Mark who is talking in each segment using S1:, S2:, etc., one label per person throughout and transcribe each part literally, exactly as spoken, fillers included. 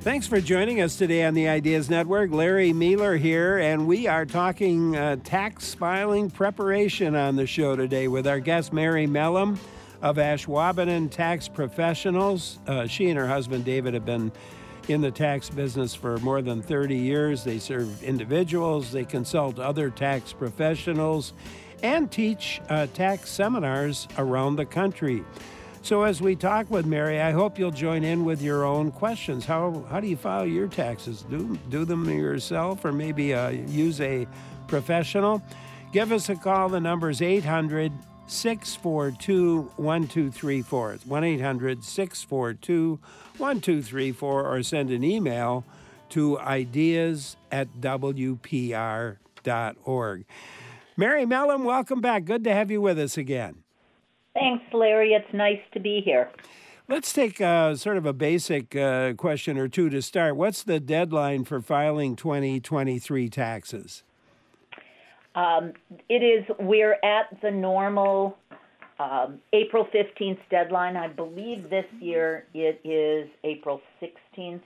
S1: Thanks for joining us today on the Ideas Network. Larry Mueller here, and we are talking uh, tax filing preparation on the show today with our guest, Mary Mellum of Ashwaubenon Tax Professionals. Uh, she and her husband, David, have been in the tax business for more than thirty years. They serve individuals, they consult other tax professionals, and teach uh, tax seminars around the country. So as we talk with Mary, I hope you'll join in with your own questions. How how do you file your taxes? Do do them yourself, or maybe uh, use a professional? Give us a call. The number is eight hundred, six four two, one two three four. It's one eight hundred, six four two, one two three four, or send an email to ideas at w p r dot org. Mary Mellum, welcome back. Good to have you with us again.
S2: Thanks, Larry. It's nice to be here.
S1: Let's take uh, sort of a basic uh, question or two to start. What's the deadline for filing twenty twenty-three taxes?
S2: Um, it is, we're at the normal um, April fifteenth deadline. I believe this year it is April sixteenth.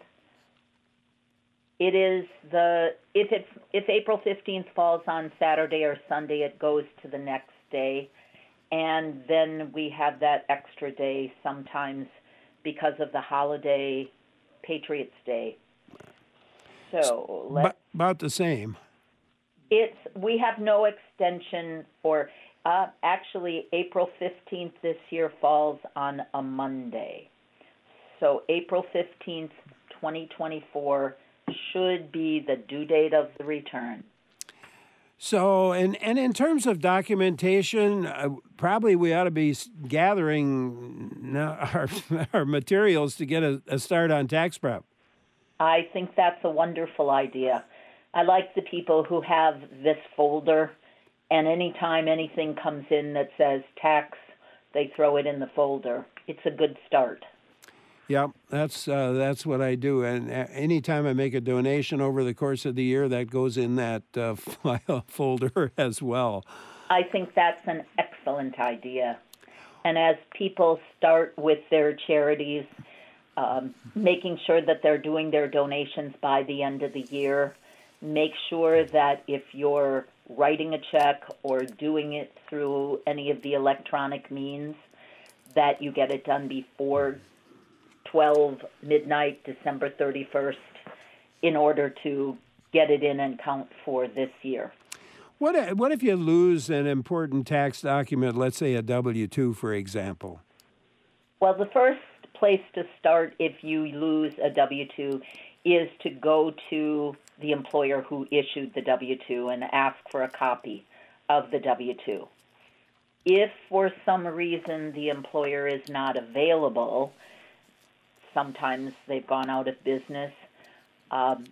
S2: It is the, if it's, if April fifteenth falls on Saturday or Sunday, it goes to the next day. And then we have that extra day sometimes because of the holiday, Patriots Day. So let's,
S1: about the same.
S2: It's we have no extension for uh, actually April fifteenth this year falls on a Monday. So April fifteenth, twenty twenty-four should be the due date of the return.
S1: So, and, and in terms of documentation, uh, probably we ought to be gathering our, our materials to get a, a start on tax prep.
S2: I think that's a wonderful idea. I like the people who have this folder, and anytime anything comes in that says tax, they throw it in the folder. It's a good start.
S1: Yep, that's uh, that's what I do. And anytime I make a donation over the course of the year, that goes in that uh, file folder as well.
S2: I think that's an excellent idea. And as people start with their charities, um, making sure that they're doing their donations by the end of the year, make sure that if you're writing a check or doing it through any of the electronic means, that you get it done before twelve midnight, December thirty-first, in order to get it in and count for this year.
S1: What if, what if you lose an important tax document, let's say a W two, for example?
S2: Well, the first place to start if you lose a W two is to go to the employer who issued the W two and ask for a copy of the W two. If for some reason the employer is not available, sometimes they've gone out of business, um,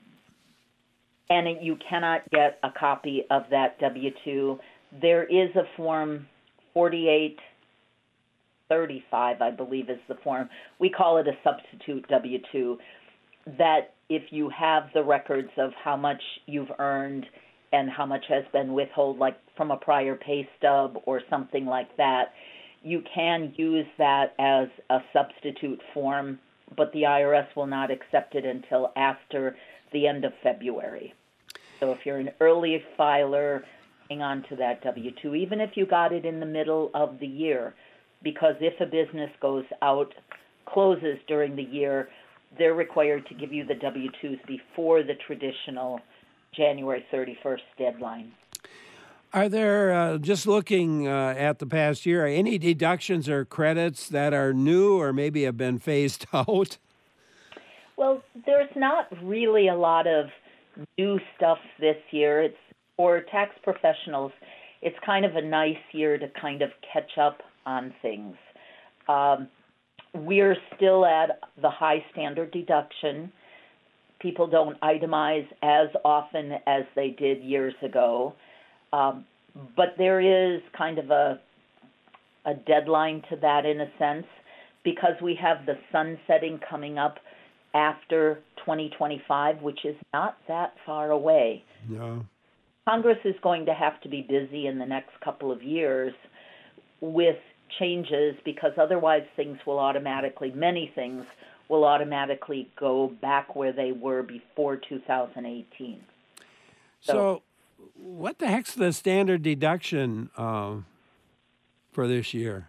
S2: and you cannot get a copy of that W two, there is a form forty-eight thirty-five, I believe is the form. We call it a substitute W two, that if you have the records of how much you've earned and how much has been withheld, like from a prior pay stub or something like that, you can use that as a substitute form, but the I R S will not accept it until after the end of February. So if you're an early filer, hang on to that W two, even if you got it in the middle of the year, because if a business goes out, closes during the year, they're required to give you the W twos before the traditional January thirty-first deadline.
S1: Are there, uh, just looking uh, at the past year, any deductions or credits that are new or maybe have been phased out?
S2: Well, there's not really a lot of new stuff this year. It's for tax professionals, it's kind of a nice year to kind of catch up on things. Um, we're still at the high standard deduction. People don't itemize as often as they did years ago. Um, but there is kind of a a deadline to that in a sense, because we have the sunsetting coming up after twenty twenty-five, which is not that far away.
S1: No.
S2: Congress is going to have to be busy in the next couple of years with changes, because otherwise things will automatically, many things will automatically go back where they were before two thousand eighteen.
S1: So, so what the heck's the standard deduction uh, for this year?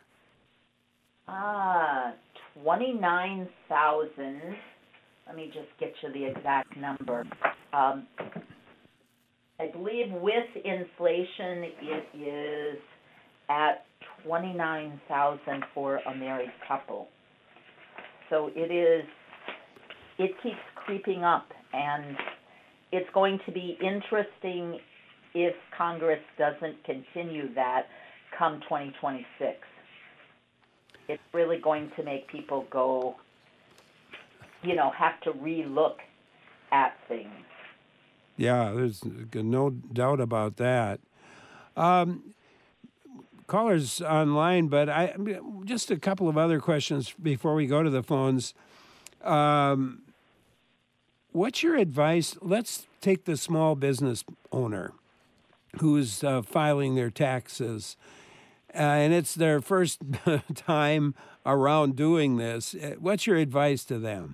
S2: Ah, twenty-nine thousand. Let me just get you the exact number. Um, I believe with inflation, it is at twenty-nine thousand for a married couple. So it is, it keeps creeping up, and it's going to be interesting if Congress doesn't continue that come twenty twenty-six. It's really going to make people go, you know, have to re-look at things.
S1: Yeah, there's no doubt about that. Um, callers online, but I just a couple of other questions before we go to the phones. Um, what's your advice? Let's take the small business owner who's uh, filing their taxes, uh, and it's their first time around doing this. What's your advice to them?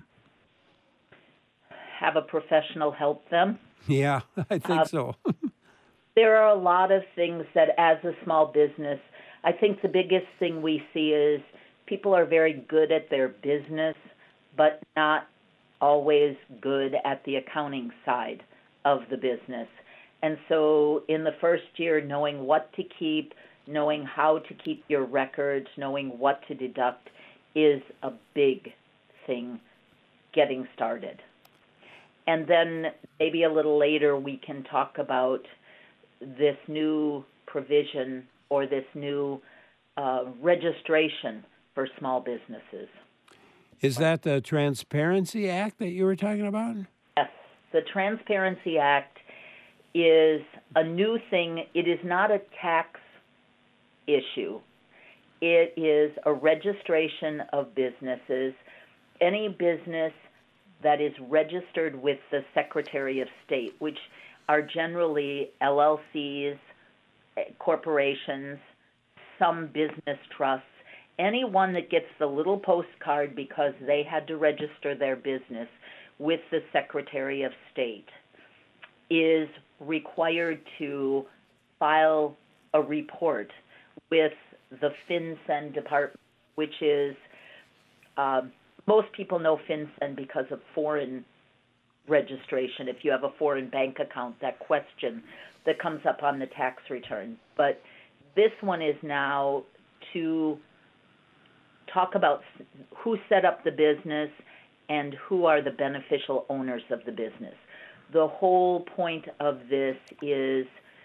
S2: Have a professional help them.
S1: Yeah, I think uh, so.
S2: There are a lot of things that, as a small business, I think the biggest thing we see is people are very good at their business, but not always good at the accounting side of the business. And so in the first year, knowing what to keep, knowing how to keep your records, knowing what to deduct is a big thing getting started. And then maybe a little later we can talk about this new provision or this new uh, registration for small businesses.
S1: Is that the Transparency Act that you were talking about?
S2: Yes. The Transparency Act is a new thing. It is not a tax issue. It is a registration of businesses. Any business that is registered with the Secretary of State, which are generally L L Cs, corporations, some business trusts, anyone that gets the little postcard because they had to register their business with the Secretary of State is required to file a report with the FinCEN department, which is, uh, most people know FinCEN because of foreign registration. If you have a foreign bank account, that question that comes up on the tax return. But this one is now to talk about who set up the business and who are the beneficial owners of the business. The whole point of this is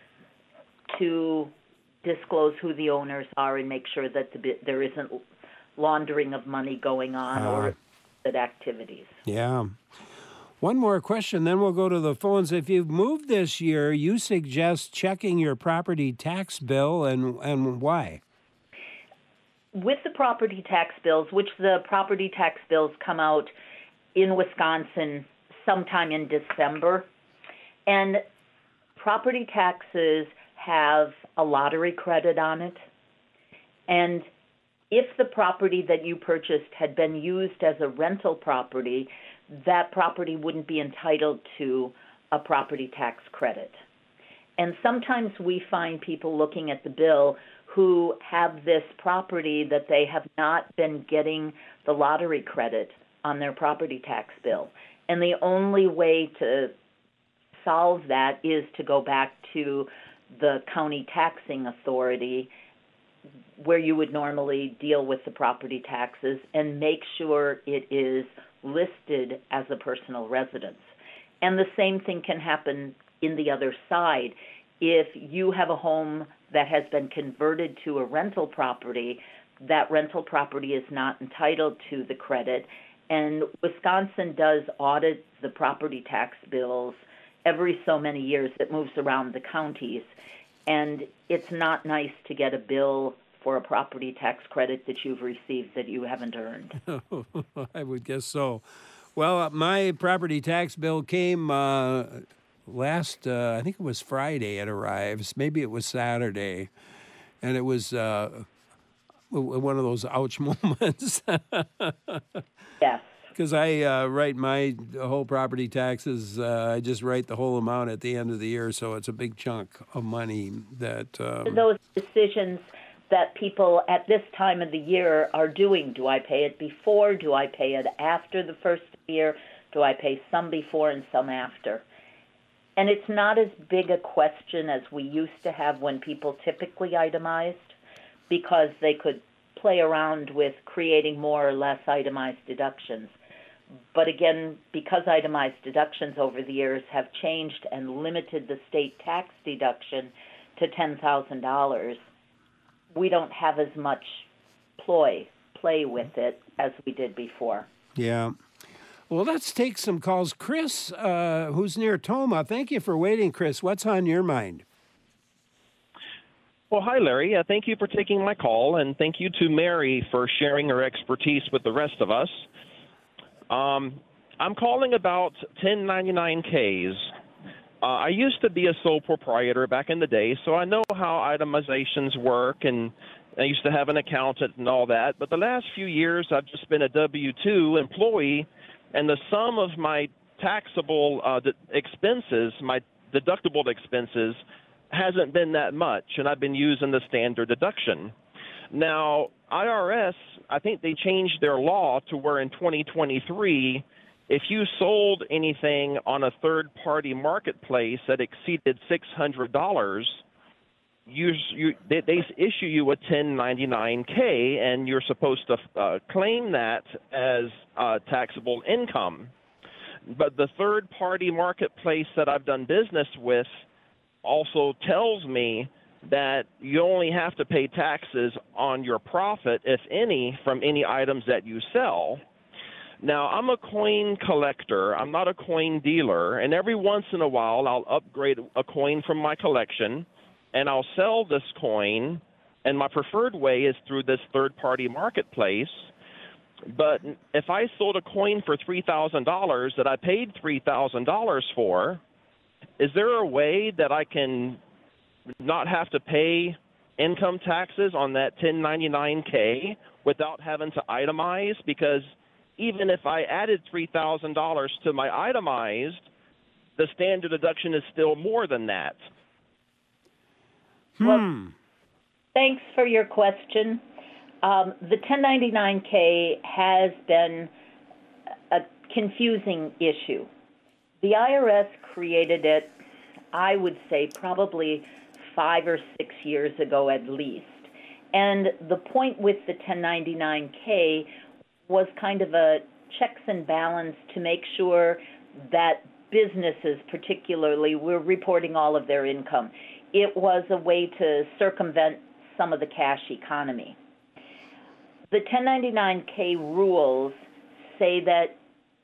S2: to disclose who the owners are and make sure that the, there isn't laundering of money going on uh, or that activities.
S1: Yeah. One more question, then we'll go to the phones. If you've moved this year, you suggest checking your property tax bill, and, and why?
S2: With the property tax bills, which the property tax bills come out in Wisconsin sometime in December, and property taxes have a lottery credit on it, and if the property that you purchased had been used as a rental property, that property wouldn't be entitled to a property tax credit. And sometimes we find people looking at the bill who have this property that they have not been getting the lottery credit on their property tax bill. And the only way to solve that is to go back to the county taxing authority where you would normally deal with the property taxes and make sure it is listed as a personal residence. And the same thing can happen in the other side. If you have a home that has been converted to a rental property, that rental property is not entitled to the credit. And Wisconsin does audit the property tax bills every so many years. It moves around the counties. And it's not nice to get a bill for a property tax credit that you've received that you haven't earned.
S1: I would guess so. Well, uh, my property tax bill came uh, last, uh, I think it was Friday it arrives. Maybe it was Saturday. And it was uh, one of those ouch moments.
S2: Yes.
S1: Because I uh, write my whole property taxes, uh, I just write the whole amount at the end of the year, so it's a big chunk of money that... Um,
S2: Those decisions that people at this time of the year are doing, do I pay it before, do I pay it after the first of the year, do I pay some before and some after? And it's not as big a question as we used to have when people typically itemized, because they could play around with creating more or less itemized deductions. But again, because itemized deductions over the years have changed and limited the state tax deduction to ten thousand dollars, we don't have as much ploy, play with it as we did before.
S1: Yeah. Well, let's take some calls. Chris, uh, who's near Toma, thank you for waiting, Chris. What's on your mind?
S3: Well, hi, Larry. Uh, thank you for taking my call, and thank you to Mary for sharing her expertise with the rest of us. Um, I'm calling about ten ninety-nine Ks. Uh, I used to be a sole proprietor back in the day, so I know how itemizations work, and I used to have an accountant and all that. But the last few years, I've just been a W two employee, and the sum of my taxable uh, d- expenses, my deductible expenses, hasn't been that much, and I've been using the standard deduction. Now, I R S, I think they changed their law to where in twenty twenty-three, if you sold anything on a third-party marketplace that exceeded six hundred dollars, you, you, they, they issue you a ten ninety-nine K, and you're supposed to uh, claim that as uh, taxable income. But the third-party marketplace that I've done business with also tells me that you only have to pay taxes on your profit, if any, from any items that you sell. Now, I'm a coin collector. I'm not a coin dealer, and every once in a while I'll upgrade a coin from my collection, and I'll sell this coin, and my preferred way is through this third-party marketplace. But if I sold a coin for three thousand dollars that I paid three thousand dollars for, is there a way that I can not have to pay income taxes on that ten ninety-nine K without having to itemize? Because even if I added three thousand dollars to my itemized, the standard deduction is still more than that.
S1: Hmm.
S2: Well, thanks for your question. Um, the ten ninety-nine K has been a confusing issue. The I R S created it, I would say, probably five or six years ago at least. And the point with the ten ninety-nine K was kind of a checks and balance to make sure that businesses particularly were reporting all of their income. It was a way to circumvent some of the cash economy. The ten ninety-nine K rules say that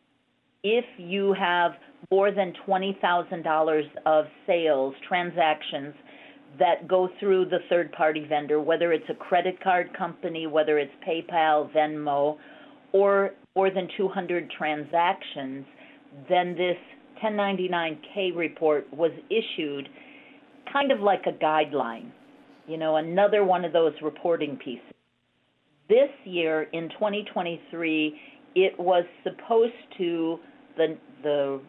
S2: if you have more than twenty thousand dollars of sales, transactions that go through the third-party vendor, whether it's a credit card company, whether it's PayPal, Venmo, or more than two hundred transactions, then this ten ninety-nine K report was issued kind of like a guideline, you know, another one of those reporting pieces. This year, in twenty twenty-three, it was supposed to, the, the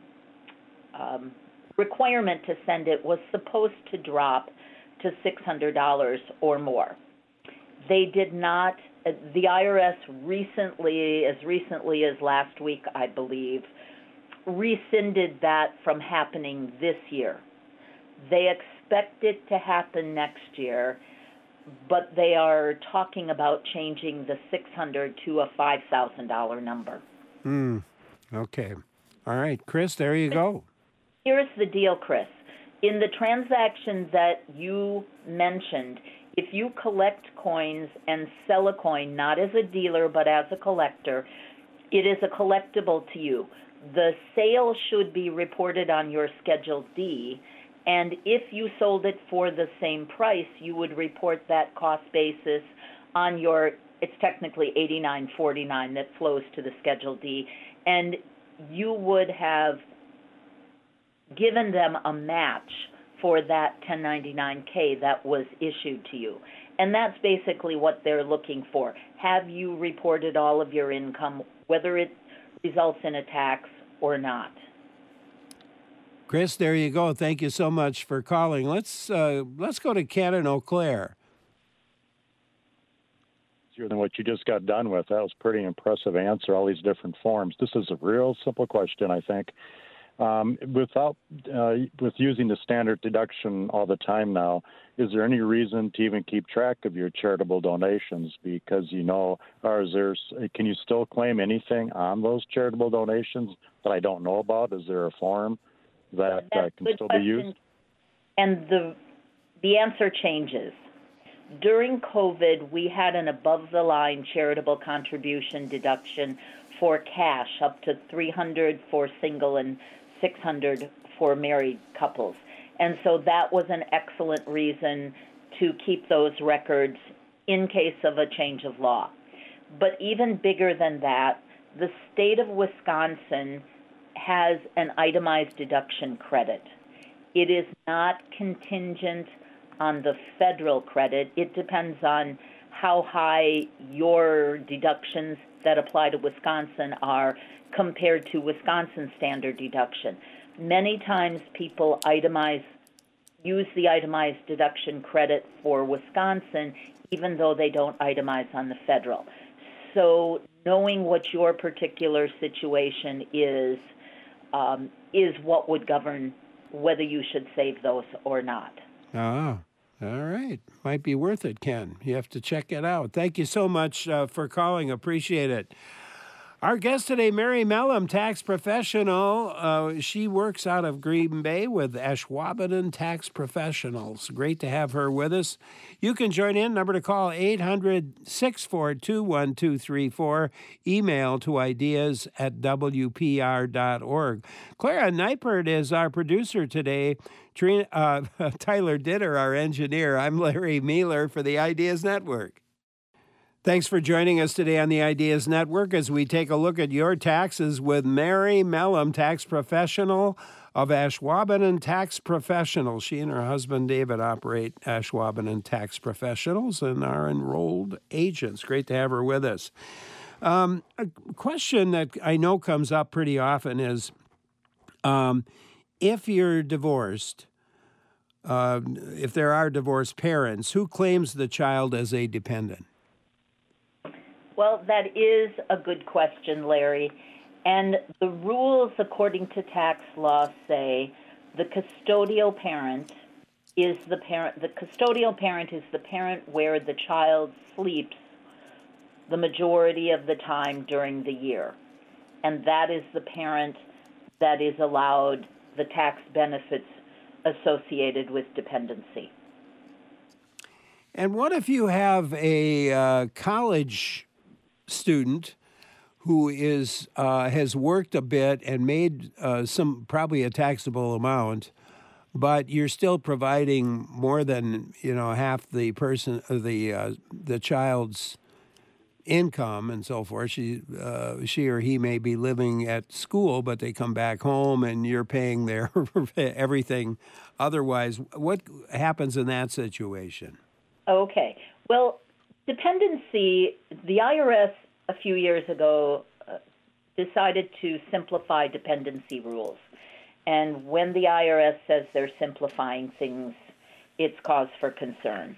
S2: um, requirement to send it was supposed to drop to six hundred dollars or more. They did not, the I R S recently, as recently as last week, I believe, rescinded that from happening this year. They expect it to happen next year, but they are talking about changing the six hundred dollars to a five thousand dollars number.
S1: Hmm. Okay. All right, Chris, there you go.
S2: Here's the deal, Chris. In the transaction that you mentioned, if you collect coins and sell a coin, not as a dealer but as a collector, it is a collectible to you. The sale should be reported on your Schedule D, and if you sold it for the same price, you would report that cost basis on your, it's technically eighty-nine forty-nine that flows to the Schedule D, and you would have given them a match for that ten ninety-nine K that was issued to you. And that's basically what they're looking for. Have you reported all of your income, whether it results in a tax or not.
S1: Chris, there you go. Thank you so much for calling. Let's uh, let's go to Ken in Eau Claire.
S4: Than what you just got done with. That was a pretty impressive answer, all these different forms. This is a real simple question, I think. Um, without uh, with using the standard deduction all the time now, is there any reason to even keep track of your charitable donations? Because, you know, or is there, can you still claim anything on those charitable donations that I don't know about? Is there a form that uh, can still question. be used?
S2: And the the answer changes. During COVID, we had an above-the-line charitable contribution deduction for cash up to three hundred dollars for single and six hundred dollars for married couples. And so that was an excellent reason to keep those records in case of a change of law. But even bigger than that, the state of Wisconsin has an itemized deduction credit. It is not contingent on the federal credit. It depends on how high your deductions that apply to Wisconsin are compared to Wisconsin standard deduction. Many times people itemize, use the itemized deduction credit for Wisconsin, even though they don't itemize on the federal. So knowing what your particular situation is, um, is what would govern whether you should save those or not.
S1: Ah. All right. Might be worth it, Ken. You have to check it out. Thank you so much uh, for calling. Appreciate it. Our guest today, Mary Mellum, tax professional. Uh, she works out of Green Bay with Ashwaubenon Tax Professionals. Great to have her with us. You can join in. Number to call, eight hundred, six four two, one two three four. Email to ideas at w p r dot org. Clara Neipert is our producer today. Trina, uh, Tyler Ditter, our engineer. I'm Larry Mealer for the Ideas Network. Thanks for joining us today on the Ideas Network as we take a look at your taxes with Mary Mellum, tax professional of Ashwaubenon Tax Professionals. She and her husband David operate Ashwaubenon Tax Professionals and are enrolled agents. Great to have her with us. Um, a question that I know comes up pretty often is, um, if you're divorced, uh, if there are divorced parents, who claims the child as a dependent?
S2: Well, that is a good question, Larry. And the rules, according to tax law, say the custodial parent is the parent. The custodial parent is the parent where the child sleeps the majority of the time during the year. And that is the parent that is allowed the tax benefits associated with dependency.
S1: And what if you have a uh, college student who is uh, has worked a bit and made uh, some probably a taxable amount, but you're still providing more than you know half the person the uh, the child's income and so forth. She uh, she or he may be living at school, but they come back home and you're paying their everything. Otherwise, what happens in that situation?
S2: Okay. Well, dependency, the I R S a few years ago uh, decided to simplify dependency rules. And when the I R S says they're simplifying things, it's cause for concern.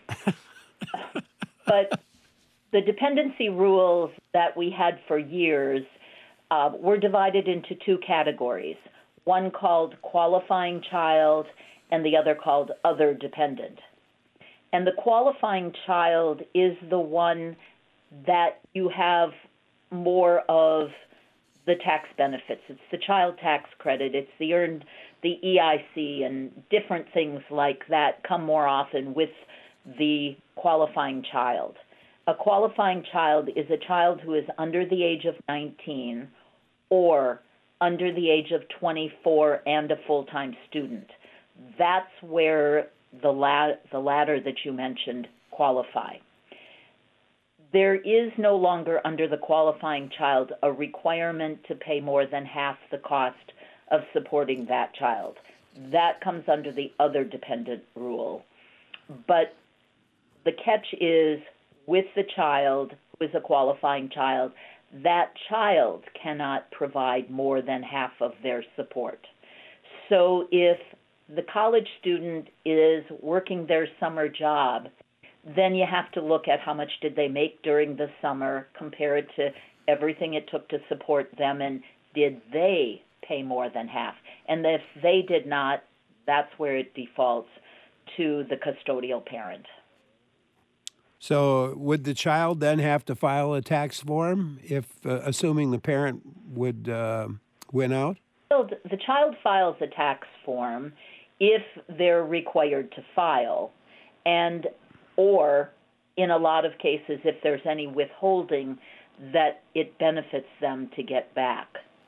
S2: But the dependency rules that we had for years uh, were divided into two categories, one called qualifying child and the other called other dependent. And the qualifying child is the one that you have more of the tax benefits. It's the child tax credit. It's the earned, the E I C, and different things like that come more often with the qualifying child. A qualifying child is a child who is under the age of nineteen or under the age of twenty-four and a full-time student. That's where the, la- the latter that you mentioned qualify. There is no longer under the qualifying child a requirement to pay more than half the cost of supporting that child. That comes under the other dependent rule. But the catch is with the child, who is a qualifying child, that child cannot provide more than half of their support. So if the college student is working their summer job, then you have to look at how much did they make during the summer, compare it to everything it took to support them, and did they pay more than half? And if they did not, that's where it defaults to the custodial parent.
S1: So would the child then have to file a tax form if, uh, assuming the parent would uh, win out?
S2: The child files a tax form if they're required to file, and or in a lot of cases, if there's any withholding, that it benefits them to get back.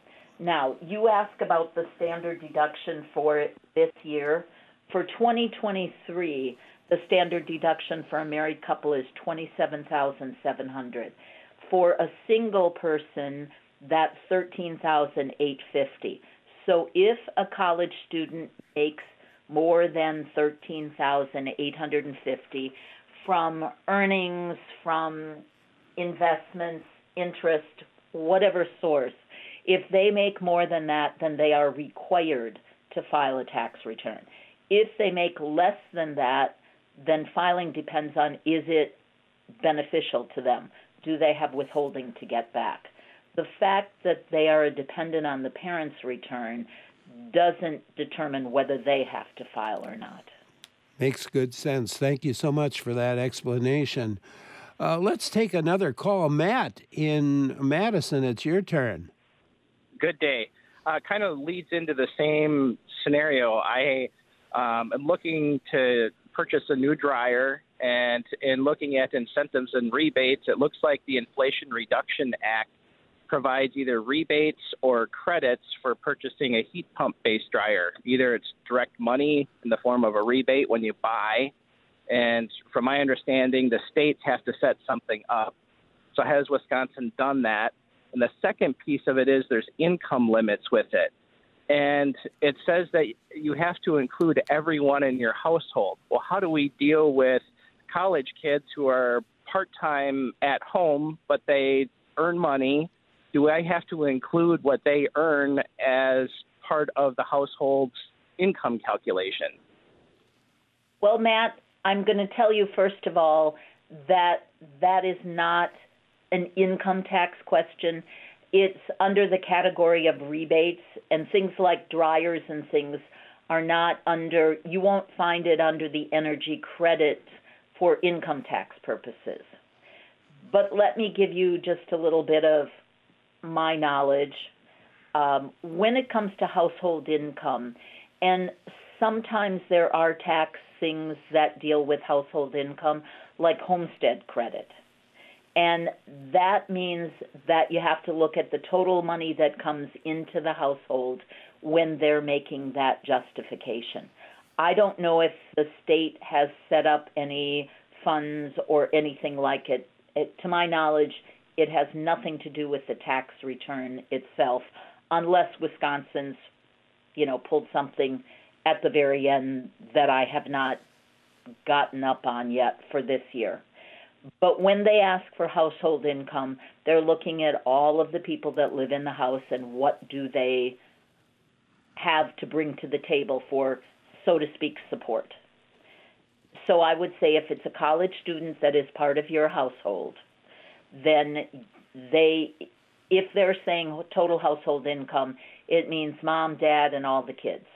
S2: Now, you ask about the standard deduction for this year. For twenty twenty-three, the standard deduction for a married couple is twenty-seven thousand seven hundred dollars. For a single person, that's thirteen thousand eight hundred fifty dollars. So if a college student makes more than thirteen thousand eight hundred fifty dollars from earnings, from investments, interest, whatever source, if they make more than that, then they are required to file a tax return. If they make less than that, then filing depends on, is it beneficial to them? Do they have withholding to get back? The fact that they are a dependent on the parent's return doesn't determine whether they have to file or not.
S1: Makes good sense. Thank you so much for that explanation. Uh, let's take another call. Matt in Madison, it's your turn.
S5: Good day. Uh, kind of leads into the same scenario. I um, am looking to purchase a new dryer, and in looking at incentives and rebates, it looks like the Inflation Reduction Act provides either rebates or credits for purchasing a heat pump-based dryer. Either it's direct money in the form of a rebate when you buy, and from my understanding, the states have to set something up. So has Wisconsin done that? And the second piece of it is there's income limits with it. And it says that you have to include everyone in your household. Well, how do we deal with college kids who are part-time at home, but they earn money? Do I have to include what they earn as part of the household's income calculation?
S2: Well, Matt, I'm going to tell you, first of all, that that is not an income tax question. It's under the category of rebates, and things like dryers and things are not under, you won't find it under the energy credit for income tax purposes. But let me give you just a little bit of my knowledge. Um, when it comes to household income, and sometimes there are tax things that deal with household income, like homestead credit. And that means that you have to look at the total money that comes into the household when they're making that justification. I don't know if the state has set up any funds or anything like it. It, to my knowledge, it has nothing to do with the tax return itself, unless Wisconsin's, you know, pulled something at the very end that I have not gotten up on yet for this year. But when they ask for household income, they're looking at all of the people that live in the house and what do they have to bring to the table for, so to speak, support. So I would say if it's a college student that is part of your household, then they, if they're saying total household income, it means mom, dad, and all the kids.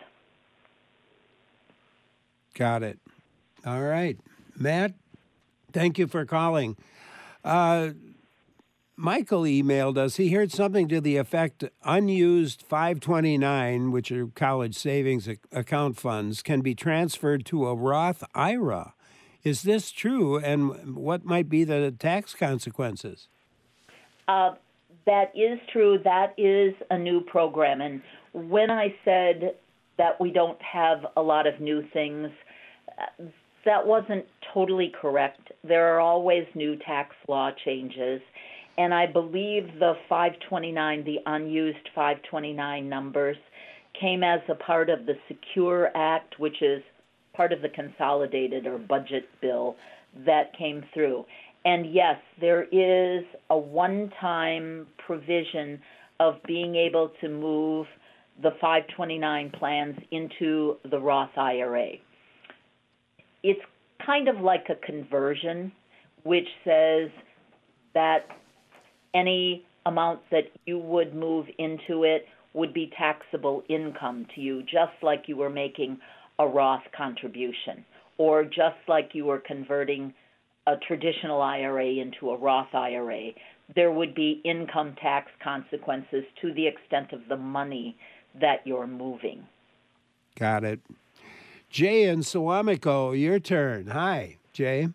S1: Got it. All right. Matt, thank you for calling. Uh, Michael emailed us. He heard something to the effect unused five twenty-nine, which are college savings account funds, can be transferred to a Roth I R A. Is this true, and what might be the tax consequences? Uh,
S2: that is true. That is a new program. And when I said that we don't have a lot of new things, that wasn't totally correct. There are always new tax law changes. And I believe the five twenty-nine, the unused five twenty-nine numbers, came as a part of the Secure Act, which is part of the consolidated or budget bill that came through. And yes, there is a one-time provision of being able to move the five twenty-nine plans into the Roth I R A. It's kind of like a conversion, which says that any amount that you would move into it would be taxable income to you, just like you were making a Roth contribution, or just like you were converting a traditional I R A into a Roth I R A. There would be income tax consequences to the extent of the money that you're moving.
S1: Got it. Jay in Suamico, your turn. Hi, Jay.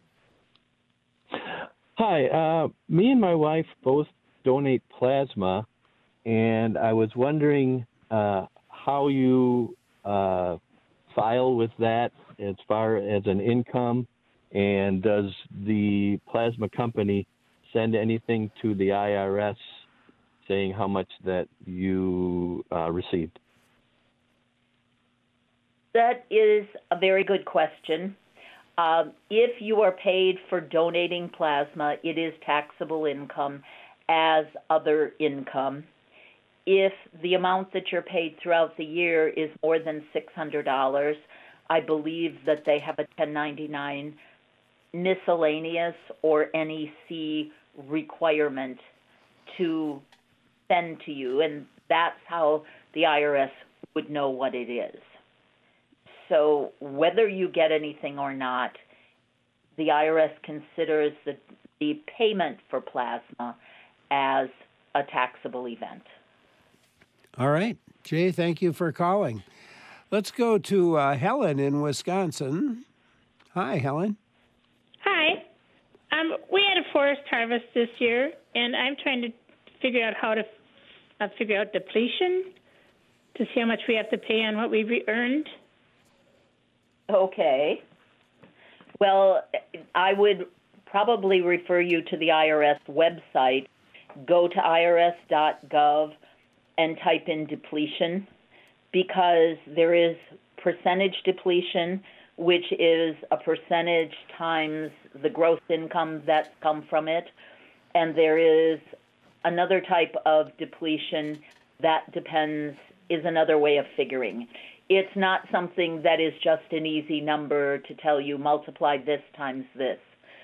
S6: Hi. Uh, me and my wife both donate plasma, and I was wondering uh, how you uh, file with that as far as an income, and does the plasma company send anything to the I R S saying how much that you uh, received?
S2: That is a very good question. Uh, if you are paid for donating plasma, it is taxable income as other income. If the amount that you're paid throughout the year is more than six hundred dollars, I believe that they have a ten ninety-nine miscellaneous or N E C requirement to send to you, and that's how the I R S would know what it is. So whether you get anything or not, the I R S considers the, the payment for plasma as a taxable event.
S1: All right. Jay, thank you for calling. Let's go to uh, Helen in Wisconsin. Hi, Helen.
S7: Hi. Um, we had a forest harvest this year, and I'm trying to figure out how to uh, figure out depletion to see how much we have to pay on what we've earned.
S2: Okay. Well, I would probably refer you to the I R S website. Go to I R S dot gov and type in depletion, because there is percentage depletion, which is a percentage times the gross income that's come from it. And there is another type of depletion that depends, is another way of figuring. It's not something that is just an easy number to tell you multiply this times this.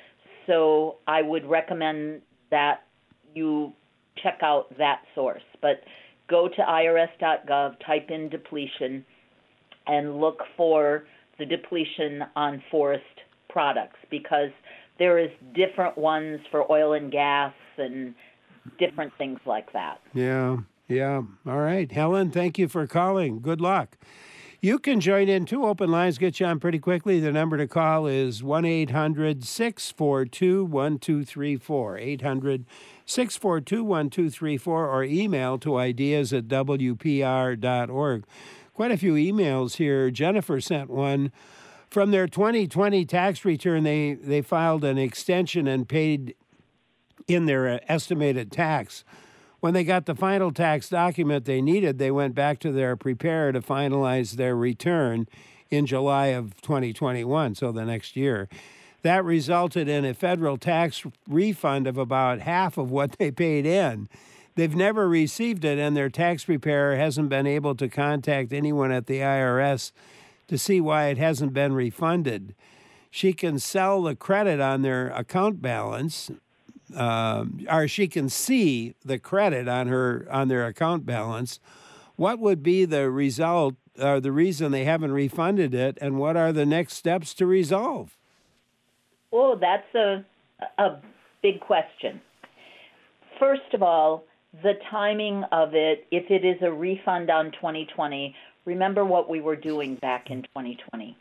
S2: So I would recommend that you check out that source. But go to I R S dot gov, type in depletion, and look for the depletion on forest products, because there is different ones for oil and gas and different things like that.
S1: Yeah, yeah. All right. Helen, thank you for calling. Good luck. You can join in. Two open lines get you on pretty quickly. The number to call is one eight hundred six four two one two three four, eight hundred six four two one two three four, or email to ideas at w p r dot org. Quite a few emails here. Jennifer sent one. From their twenty twenty tax return, they, they filed an extension and paid in their estimated tax. When they got the final tax document they needed, they went back to their preparer to finalize their return in July of twenty twenty-one, so the next year. That resulted in a federal tax refund of about half of what they paid in. They've never received it, and their tax preparer hasn't been able to contact anyone at the I R S to see why it hasn't been refunded. She can sell the credit on their account balance, uh, or she can see the credit on her on their account balance. What would be the result, or the reason they haven't refunded it, and what are the next steps to resolve?
S2: Oh, that's a a big question. First of all, the timing of it, if it is a refund on twenty twenty, remember what we were doing back in twenty twenty.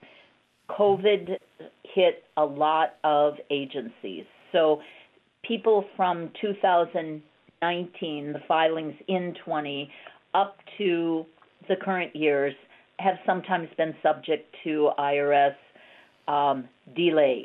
S2: COVID hit a lot of agencies. So people from two thousand nineteen, the filings in twenty, up to the current years, have sometimes been subject to I R S um, delays.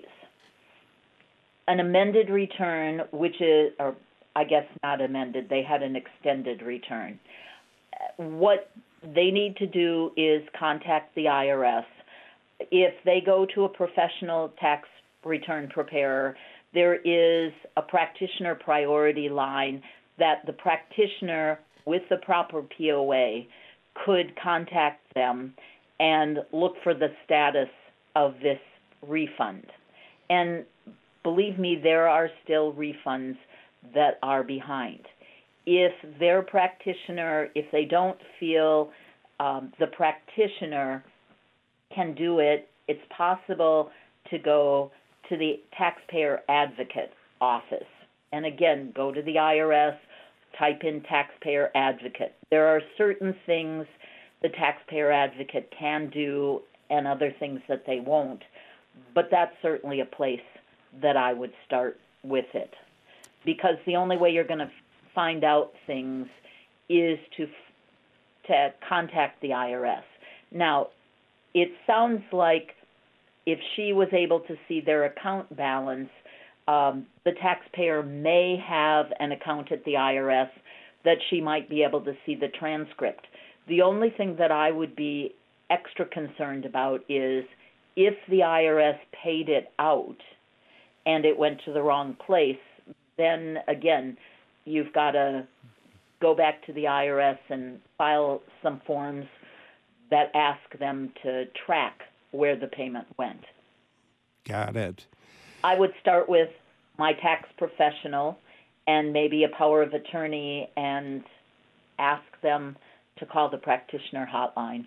S2: An amended return, which is, or I guess not amended, they had an extended return. What they need to do is contact the I R S. If they go to a professional tax return preparer, there is a practitioner priority line that the practitioner with the proper P O A could contact them and look for the status of this refund. And believe me, there are still refunds that are behind. If their practitioner, if they don't feel um, the practitioner can do it, it's possible to go to the taxpayer advocate office. And again, go to the I R S, type in taxpayer advocate. There are certain things the taxpayer advocate can do and other things that they won't, but that's certainly a place that I would start with it, because the only way you're going to find out things is to to contact the I R S. Now, it sounds like if she was able to see their account balance, um, the taxpayer may have an account at the I R S that she might be able to see the transcript. The only thing that I would be extra concerned about is if the I R S paid it out and it went to the wrong place, then again, you've got to go back to the I R S and file some forms that ask them to track where the payment went.
S1: Got it.
S2: I would start with my tax professional and maybe a power of attorney and ask them to call the practitioner hotline.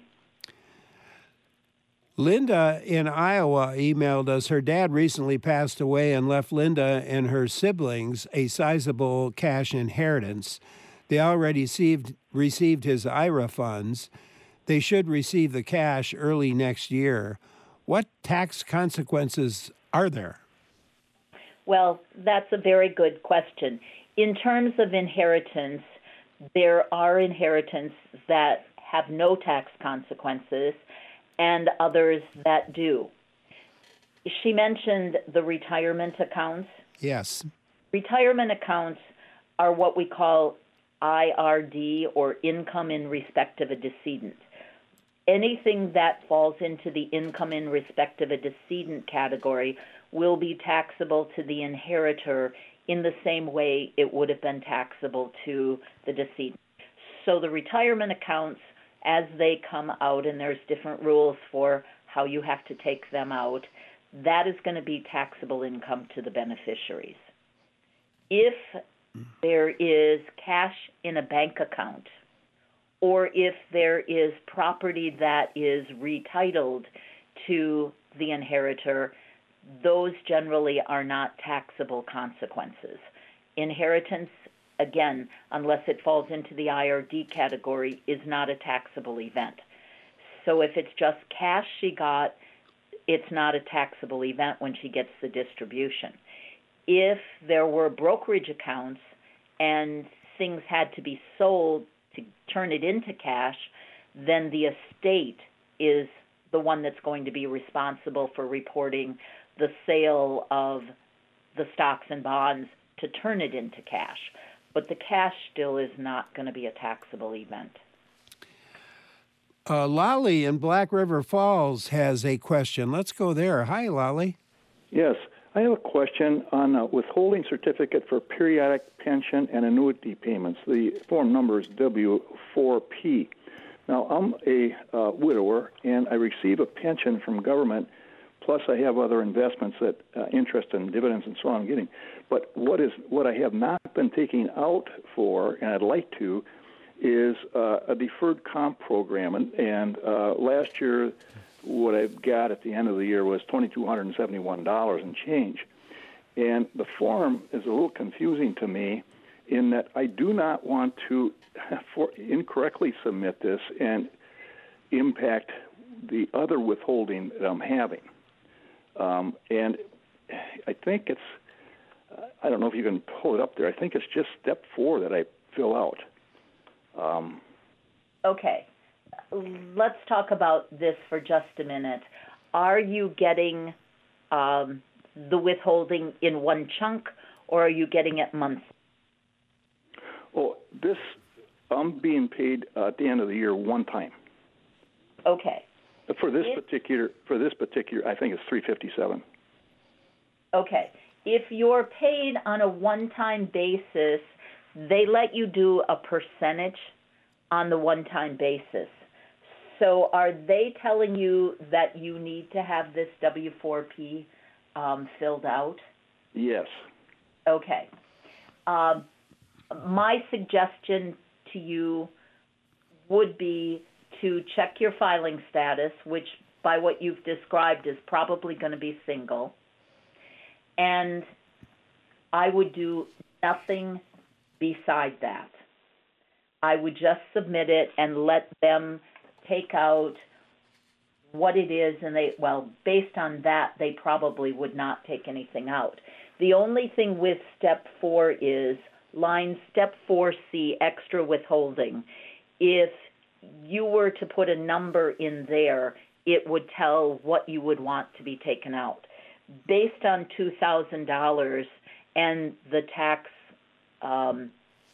S1: Linda in Iowa emailed us. Her dad recently passed away and left Linda and her siblings a sizable cash inheritance. They already received, received his I R A funds. They should receive the cash early next year. What tax consequences are there?
S2: Well, that's a very good question. In terms of inheritance, there are inheritance that have no tax consequences and others that do. She mentioned the retirement accounts.
S1: Yes.
S2: Retirement accounts are what we call I R D, or income in respect of a decedent. Anything that falls into the income in respect of a decedent category will be taxable to the inheritor in the same way it would have been taxable to the decedent. So the retirement accounts, as they come out, and there's different rules for how you have to take them out, that is going to be taxable income to the beneficiaries. If there is cash in a bank account, or if there is property that is retitled to the inheritor, those generally are not taxable consequences. Inheritance, again, unless it falls into the I R D category, is not a taxable event. So if it's just cash she got, it's not a taxable event when she gets the distribution. If there were brokerage accounts and things had to be sold to turn it into cash, then the estate is the one that's going to be responsible for reporting the sale of the stocks and bonds to turn it into cash. But the cash still is not going to be a taxable event.
S1: Uh, Lolly in Black River Falls has a question. Let's go there. Hi, Lolly.
S8: Yes, I have a question on a withholding certificate for periodic pension and annuity payments. The form number is W four P. Now, I'm a uh, widower, and I receive a pension from government, plus I have other investments that uh, interest and dividends and so on I'm getting. But what is what I have not been taking out for, and I'd like to, is uh, a deferred comp program. And, and uh, last year, what I got at the end of the year was two thousand two hundred seventy-one dollars and change. And the form is a little confusing to me in that I do not want to for incorrectly submit this and impact the other withholding that I'm having. Um, and I think it's, I don't know if you can pull it up there, I think it's just step four that I fill out. Um,
S2: okay. Let's talk about this for just a minute. Are you getting um, the withholding in one chunk, or are you getting it monthly?
S8: Well, this, I'm being paid uh, at the end of the year one time.
S2: Okay.
S8: For this
S2: if,
S8: particular, for this particular, I think it's three fifty-seven.
S2: Okay. if you're paid on a one-time basis, they let you do a percentage on the one-time basis. So are they telling you that you need to have this W four P um, filled out?
S8: Yes.
S2: Okay. Um, my suggestion to you would be to check your filing status, which by what you've described is probably going to be single. And I would do nothing beside that. I would just submit it and let them take out what it is, and they, well, based on that, they probably would not take anything out. The only thing with step four is line step four C, extra withholding. If you were to put a number in there, it would tell what you would want to be taken out. Based on two thousand dollars and the tax um,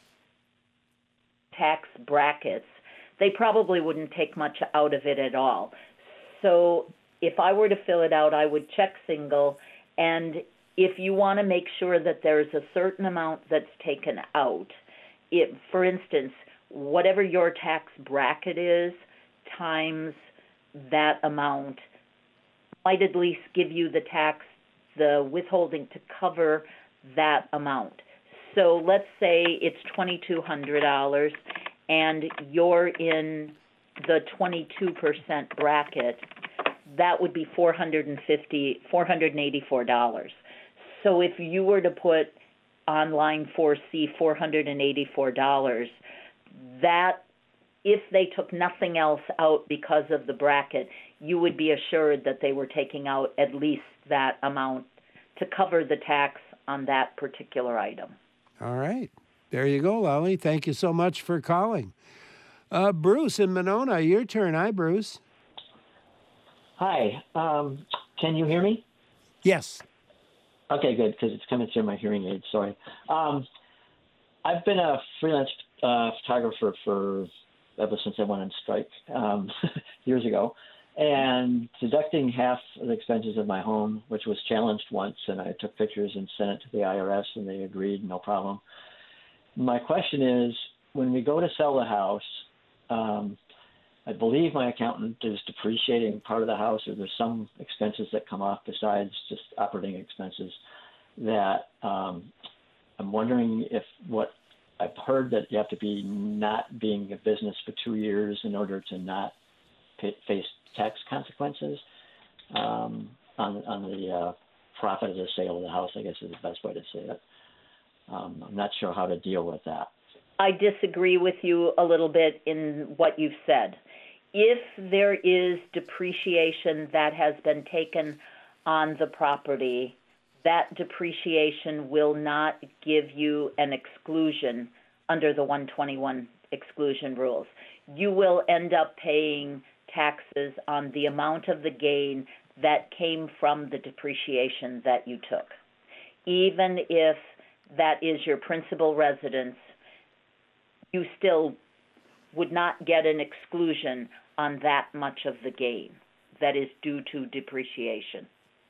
S2: tax brackets, they probably wouldn't take much out of it at all. So if I were to fill it out, I would check single, and if you want to make sure that there's a certain amount that's taken out, it, for instance, whatever your tax bracket is times that amount might at least give you the tax, the withholding to cover that amount. So let's say it's twenty-two hundred dollars and you're in the twenty-two percent bracket, that would be four hundred fifty, four hundred eighty-four dollars. So if you were to put on line four C four hundred eighty-four dollars, that if they took nothing else out because of the bracket, you would be assured that they were taking out at least that amount to cover the tax on that particular item.
S1: All right. There you go, Lolly. Thank you so much for calling. Uh, Bruce in Monona, your turn. Hi, Bruce.
S9: Hi. Um, can you hear me?
S1: Yes.
S9: Okay, good, because it's coming through my hearing aid. Sorry. Um, I've been a freelance uh, photographer for ever since I went on strike um, years ago, and deducting half of the expenses of my home, which was challenged once, and I took pictures and sent it to the I R S, and they agreed, no problem. My question is, when we go to sell the house, um, I believe my accountant is depreciating part of the house, or there's some expenses that come off besides just operating expenses that um, I'm wondering if what I've heard that you have to be not being a business for two years in order to not pay, face tax consequences um, on, on the uh, profit of the sale of the house, I guess is the best way to say it. Um, I'm not sure how to deal with that.
S2: I disagree with you a little bit in what you've said. If there is depreciation that has been taken on the property, that depreciation will not give you an exclusion under the one twenty-one exclusion rules. You will end up paying taxes on the amount of the gain that came from the depreciation that you took. Even if that is your principal residence, you still would not get an exclusion on that much of the gain that is due to depreciation.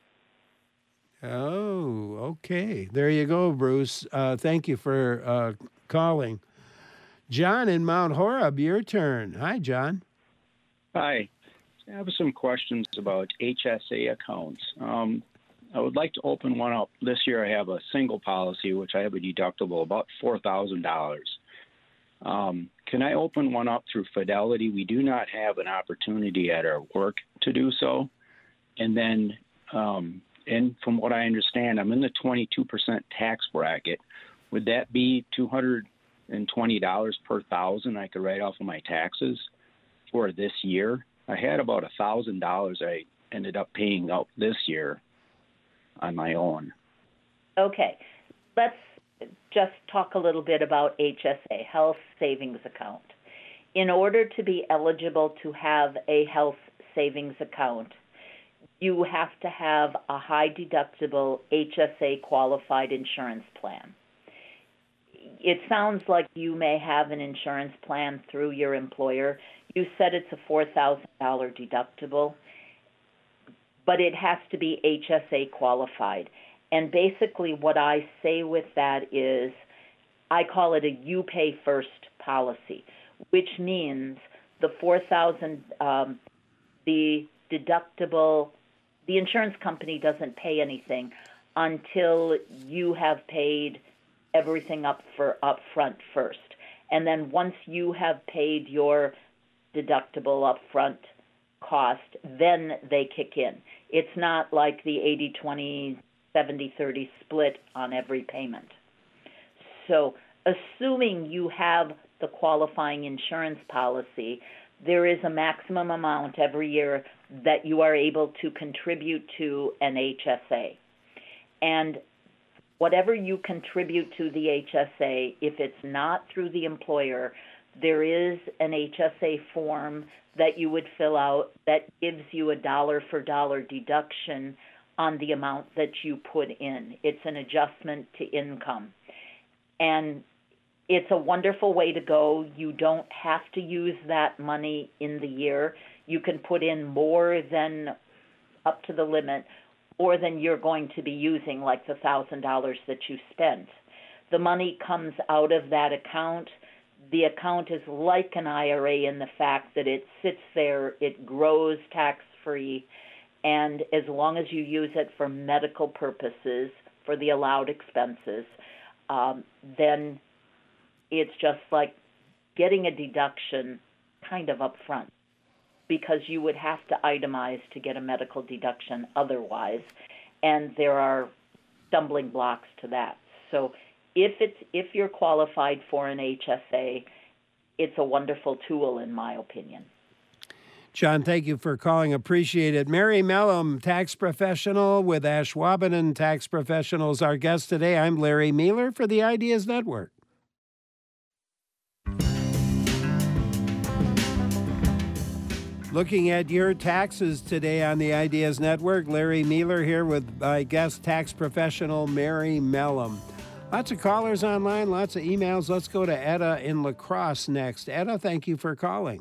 S1: Oh, okay. There you go, Bruce. Uh, thank you for uh, calling. John in Mount Horeb, your turn. Hi, John.
S10: Hi. I have some questions about H S A accounts. Um, I would like to open one up. This year I have a single policy, which I have a deductible about four thousand dollars. Um, can I open one up through Fidelity? We do not have an opportunity at our work to do so. And then, um, and from what I understand, I'm in the twenty-two percent tax bracket. Would that be two hundred twenty dollars per thousand I could write off of my taxes for this year? I had about one thousand dollars I ended up paying out this year on my own.
S2: Okay. Let's just talk a little bit about H S A, Health Savings Account. In order to be eligible to have a health savings account, you have to have a high deductible H S A qualified insurance plan. It sounds like you may have an insurance plan through your employer. You said it's a four thousand dollars deductible, but it has to be H S A qualified. And basically what I say with that is I call it a you pay first policy, which means the four thousand dollars, um, the deductible, the insurance company doesn't pay anything until you have paid everything up for up front first. And then once you have paid your deductible upfront cost, then they kick in. It's not like the eighty twenty, seventy thirty split on every payment. So assuming you have the qualifying insurance policy, there is a maximum amount every year that you are able to contribute to an H S A. And whatever you contribute to the H S A, if it's not through the employer, there is an H S A form that you would fill out that gives you a dollar for dollar deduction on the amount that you put in. It's an adjustment to income. And it's a wonderful way to go. You don't have to use that money in the year. You can put in more than up to the limit, or than you're going to be using, like the one thousand dollars that you spent. The money comes out of that account. The account is like an I R A in the fact that it sits there, it grows tax-free, and as long as you use it for medical purposes, for the allowed expenses, um, then it's just like getting a deduction kind of up front, because you would have to itemize to get a medical deduction otherwise, and there are stumbling blocks to that. So if it's if you're qualified for an H S A, it's a wonderful tool in my opinion.
S1: John, thank you for calling. Appreciate it. Mary Mellum, tax professional with Ashwaubenon Tax Professionals, our guest today. I'm Larry Mealer for the Ideas Network. Looking at your taxes today on the Ideas Network, Larry Mealer here with my guest tax professional, Mary Mellum. Lots of callers online, lots of emails. Let's go to Etta in La Crosse next. Etta, thank you for calling.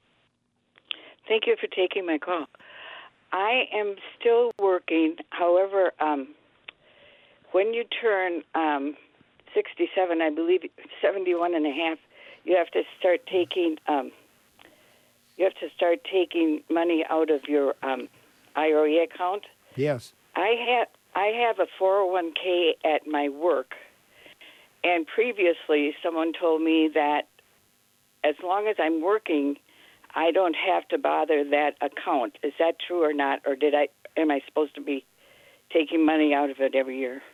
S11: Thank you for taking my call. I am still working. However, um, when you turn um, sixty-seven, I believe seventy-one and a half, you have to start taking um, you have to start taking money out of your um, I R A account.
S1: Yes.
S11: I have I have a four oh one k at my work, and previously someone told me that as long as I'm working, I don't have to bother that account. Is that true or not? Or did I? Am I supposed to be taking money out of it every year?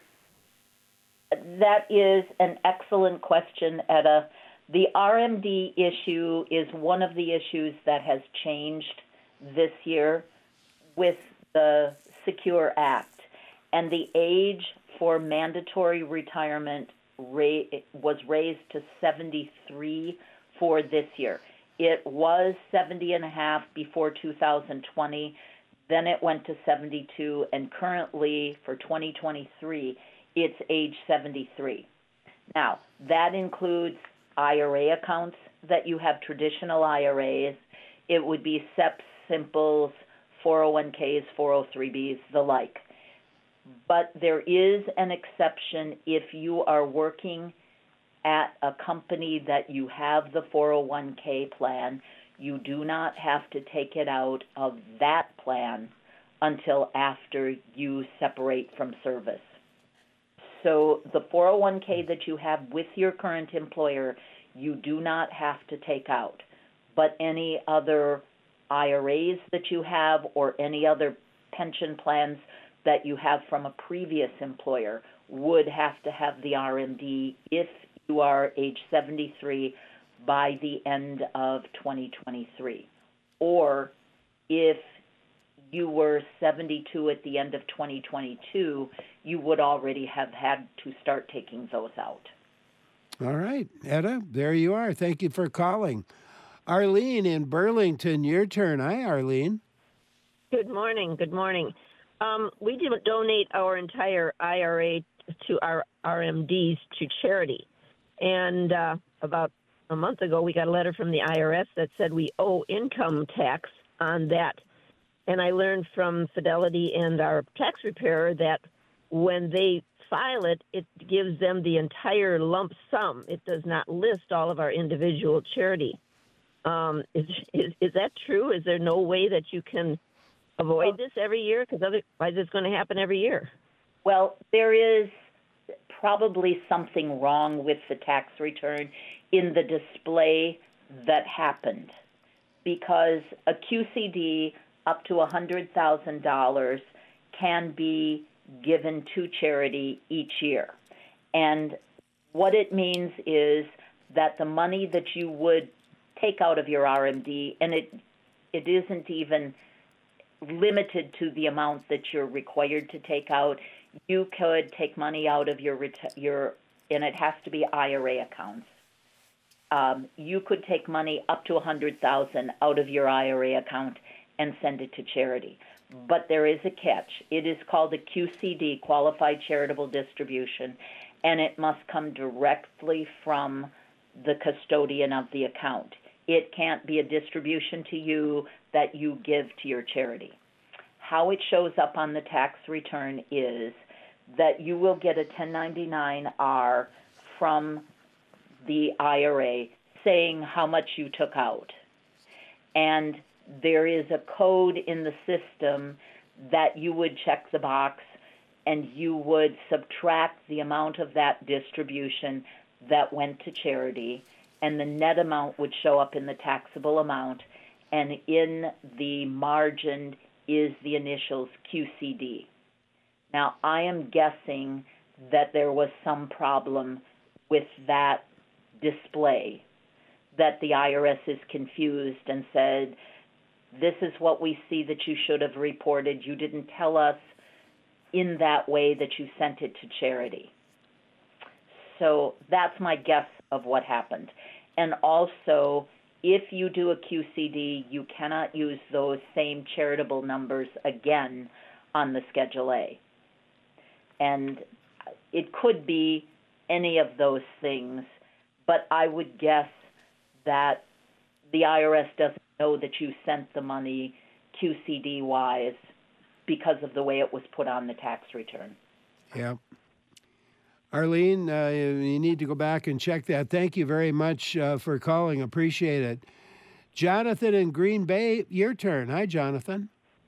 S2: That is an excellent question, Etta. The R M D issue is one of the issues that has changed this year with the Secure Act. And the age for mandatory retirement ra- was raised to seventy-three for this year. It was seventy and a half before two thousand twenty, then it went to seventy-two, and currently for twenty twenty-three, it's age seventy-three. Now, that includes I R A accounts that you have, traditional I R As. It would be S E Ps, Simples, four oh one k's, four oh three b's, the like. But there is an exception if you are working at a company that you have the four oh one k plan. You do not have to take it out of that plan until after you separate from service. So the four oh one k that you have with your current employer, you do not have to take out. But any other I R As that you have or any other pension plans that you have from a previous employer would have to have the R M D if you are age seventy-three by the end of twenty twenty-three. Or if you were seventy-two at the end of twenty twenty-two, you would already have had to start taking those out.
S1: All right, Etta, there you are. Thank you for calling. Arlene in Burlington, your turn. Hi, Arlene.
S12: Good morning. Good morning. Um, we do donate our entire I R A to our R M Ds to charity. And uh, about a month ago, we got a letter from the I R S that said we owe income tax on that. And I learned from Fidelity and our tax preparer that when they file it, it gives them the entire lump sum. It does not list all of our individual charity. Um, is, is is that true? Is there no way that you can avoid this every year? Because otherwise it's going to happen every year.
S2: Well, there is probably something wrong with the tax return in the display that happened, because a Q C D up to one hundred thousand dollars can be given to charity each year. And what it means is that the money that you would take out of your R M D, and it it isn't even limited to the amount that you're required to take out. You could take money out of your, your and it has to be I R A accounts. Um, you could take money up to one hundred thousand dollars out of your I R A account and send it to charity. But there is a catch. It is called a Q C D, Qualified Charitable Distribution, and it must come directly from the custodian of the account. It can't be a distribution to you that you give to your charity. How it shows up on the tax return is that you will get a ten ninety-nine R from the I R A saying how much you took out. And there is a code in the system that you would check the box and you would subtract the amount of that distribution that went to charity, and the net amount would show up in the taxable amount, and in the margin is the initials Q C D. Now, I am guessing that there was some problem with that display, that the I R S is confused and said, this is what we see that you should have reported. You didn't tell us in that way that you sent it to charity. So that's my guess of what happened. And also, if you do a Q C D, you cannot use those same charitable numbers again on the Schedule A. And it could be any of those things, but I would guess that the I R S doesn't know that you sent the money Q C D-wise because of the way it was put on the tax return.
S1: Yeah. Arlene, uh, you need to go back and check that. Thank you very much uh, for calling. Appreciate it. Jonathan in Green Bay, your turn. Hi, Jonathan.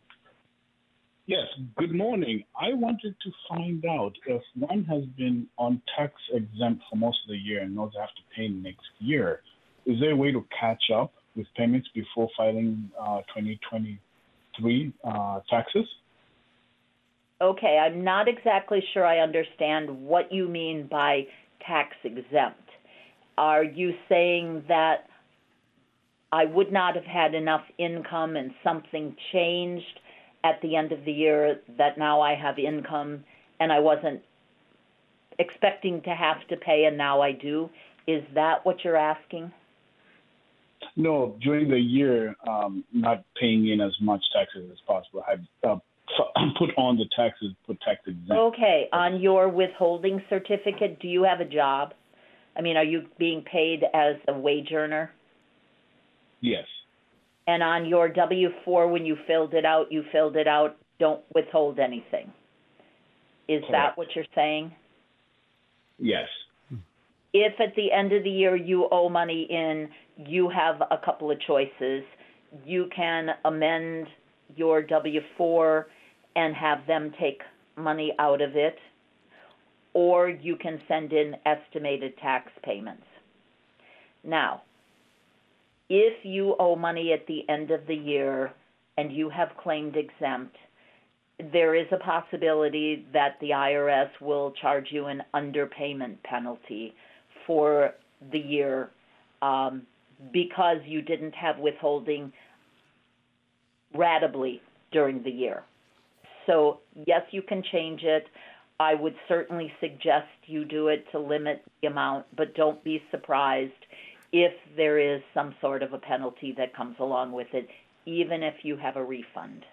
S13: Yes, good morning. I wanted to find out if one has been on tax exempt for most of the year and knows they have to pay next year, is there a way to catch up with payments before filing uh, twenty twenty-three uh, taxes?
S2: Okay, I'm not exactly sure I understand what you mean by tax exempt. Are you saying that I would not have had enough income and something changed at the end of the year that now I have income and I wasn't expecting to have to pay and now I do? Is that what you're asking?
S13: No, during the year, um, not paying in as much taxes as possible. I uh, put on the taxes, put tax exempt.
S2: Okay, on your withholding certificate, do you have a job? I mean, are you being paid as a wage earner?
S13: Yes.
S2: And on your W four, when you filled it out, you filled it out, don't withhold anything. Is
S13: Correct.
S2: that what you're saying?
S13: Yes.
S2: If at the end of the year you owe money in, you have a couple of choices. You can amend your W four and have them take money out of it, or you can send in estimated tax payments. Now, if you owe money at the end of the year and you have claimed exempt, there is a possibility that the I R S will charge you an underpayment penalty for the year um, because you didn't have withholding ratably during the year. So, yes, you can change it. I would certainly suggest you do it to limit the amount, but don't be surprised if there is some sort of a penalty that comes along with it, even if you have a refund.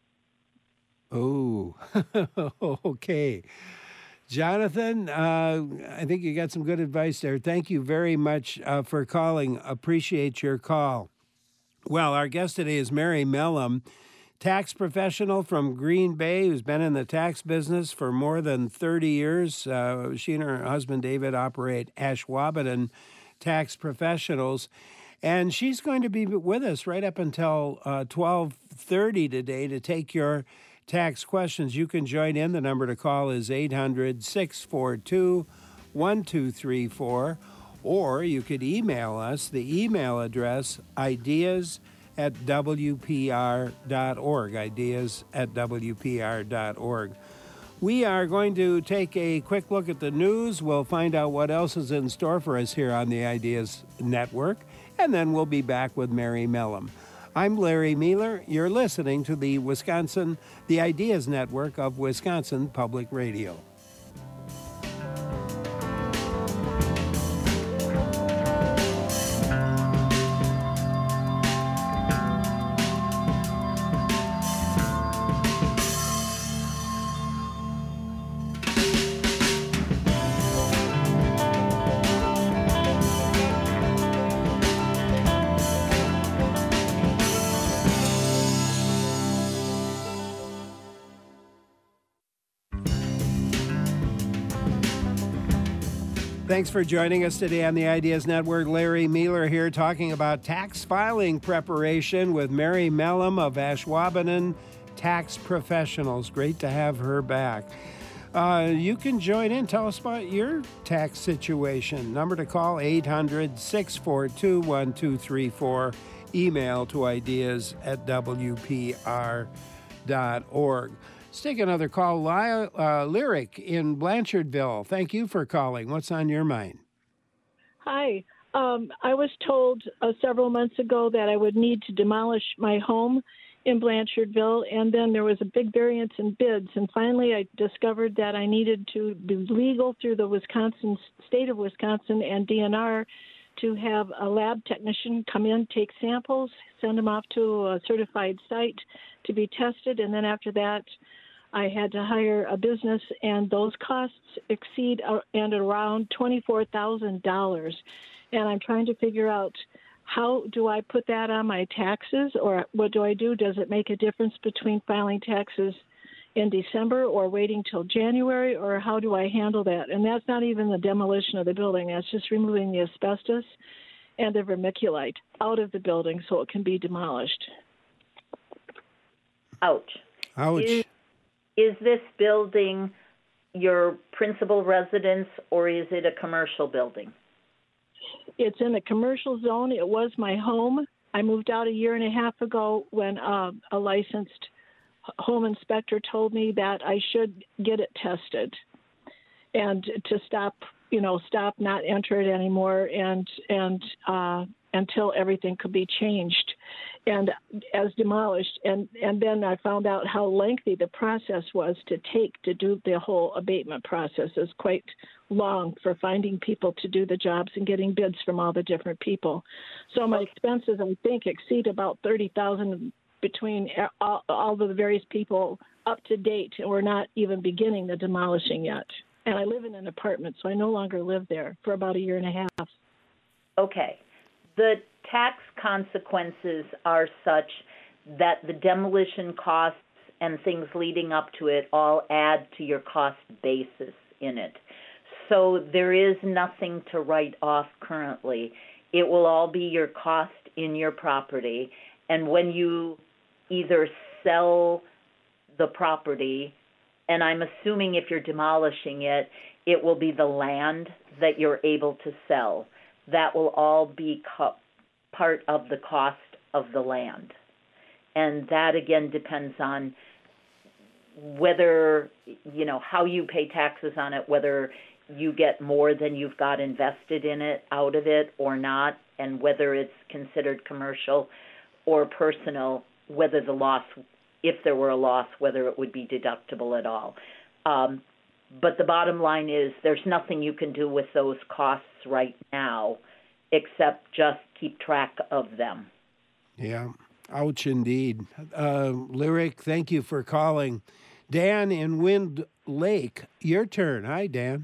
S1: Oh, okay. Jonathan, uh, I think you got some good advice there. Thank you very much uh, for calling. Appreciate your call. Well, our guest today is Mary Mellum, tax professional from Green Bay who's been in the tax business for more than thirty years. Uh, she and her husband, David, operate Ashwaubenon Tax Professionals. And she's going to be with us right up until uh, twelve thirty today to take your tax questions. You can join in. The number to call is eight hundred, six four two, one two three four. Or you could email us. The email address, ideas at w p r dot org, ideas at w p r dot org. We are going to take a quick look at the news. We'll find out what else is in store for us here on the Ideas Network, and then we'll be back with Mary Mellum. I'm Larry Mealer. You're listening to the Wisconsin, the Ideas Network of Wisconsin Public Radio. Thanks for joining us today on the Ideas Network. Larry Mealer here talking about tax filing preparation with Mary Mellum of Ashwaubenon Tax Professionals. Great to have her back. Uh, you can join in. Tell us about your tax situation. Number to call, eight hundred, six four two, one two three four. Email to ideas at w p r dot org. Let's take another call. Ly- uh, Lyric in Blanchardville. Thank you for calling. What's on your mind?
S14: Hi. Um, I was told uh, several months ago that I would need to demolish my home in Blanchardville, and then there was a big variance in bids. And finally, I discovered that I needed to be legal through the Wisconsin state of Wisconsin and D N R to have a lab technician come in, take samples, send them off to a certified site to be tested, and then after that, I had to hire a business, and those costs exceed uh, and around twenty-four thousand dollars. And I'm trying to figure out, how do I put that on my taxes, or what do I do? Does it make a difference between filing taxes in December or waiting till January, or how do I handle that? And that's not even the demolition of the building. That's just removing the asbestos and the vermiculite out of the building so it can be demolished.
S2: Ouch.
S1: Ouch.
S2: Is, is this building your principal residence, or is it a commercial building?
S14: It's in a commercial zone. It was my home. I moved out a year and a half ago when uh, a licensed home inspector told me that I should get it tested and to stop, you know, stop, not enter it anymore, and and uh, until everything could be changed and as demolished. And, and then I found out how lengthy the process was to take to do the whole abatement process. Is quite long for finding people to do the jobs and getting bids from all the different people. So my expenses, I think, exceed about thirty thousand dollars between all, all the various people up to date, and we're not even beginning the demolishing yet. And I live in an apartment, so I no longer live there for about a year and a half.
S2: Okay. The tax consequences are such that the demolition costs and things leading up to it all add to your cost basis in it. So there is nothing to write off currently. It will all be your cost in your property. And when you either sell the property, and I'm assuming if you're demolishing it, it will be the land that you're able to sell. That will all be co- part of the cost of the land. And that, again, depends on whether, you know, how you pay taxes on it, whether you get more than you've got invested in it out of it or not, and whether it's considered commercial or personal, whether the loss, if there were a loss, whether it would be deductible at all. Um, but the bottom line is there's nothing you can do with those costs right now except just keep track of them.
S1: Yeah, ouch indeed. Uh, Lyric, thank you for calling. Dan in Wind Lake, your turn. Hi, Dan.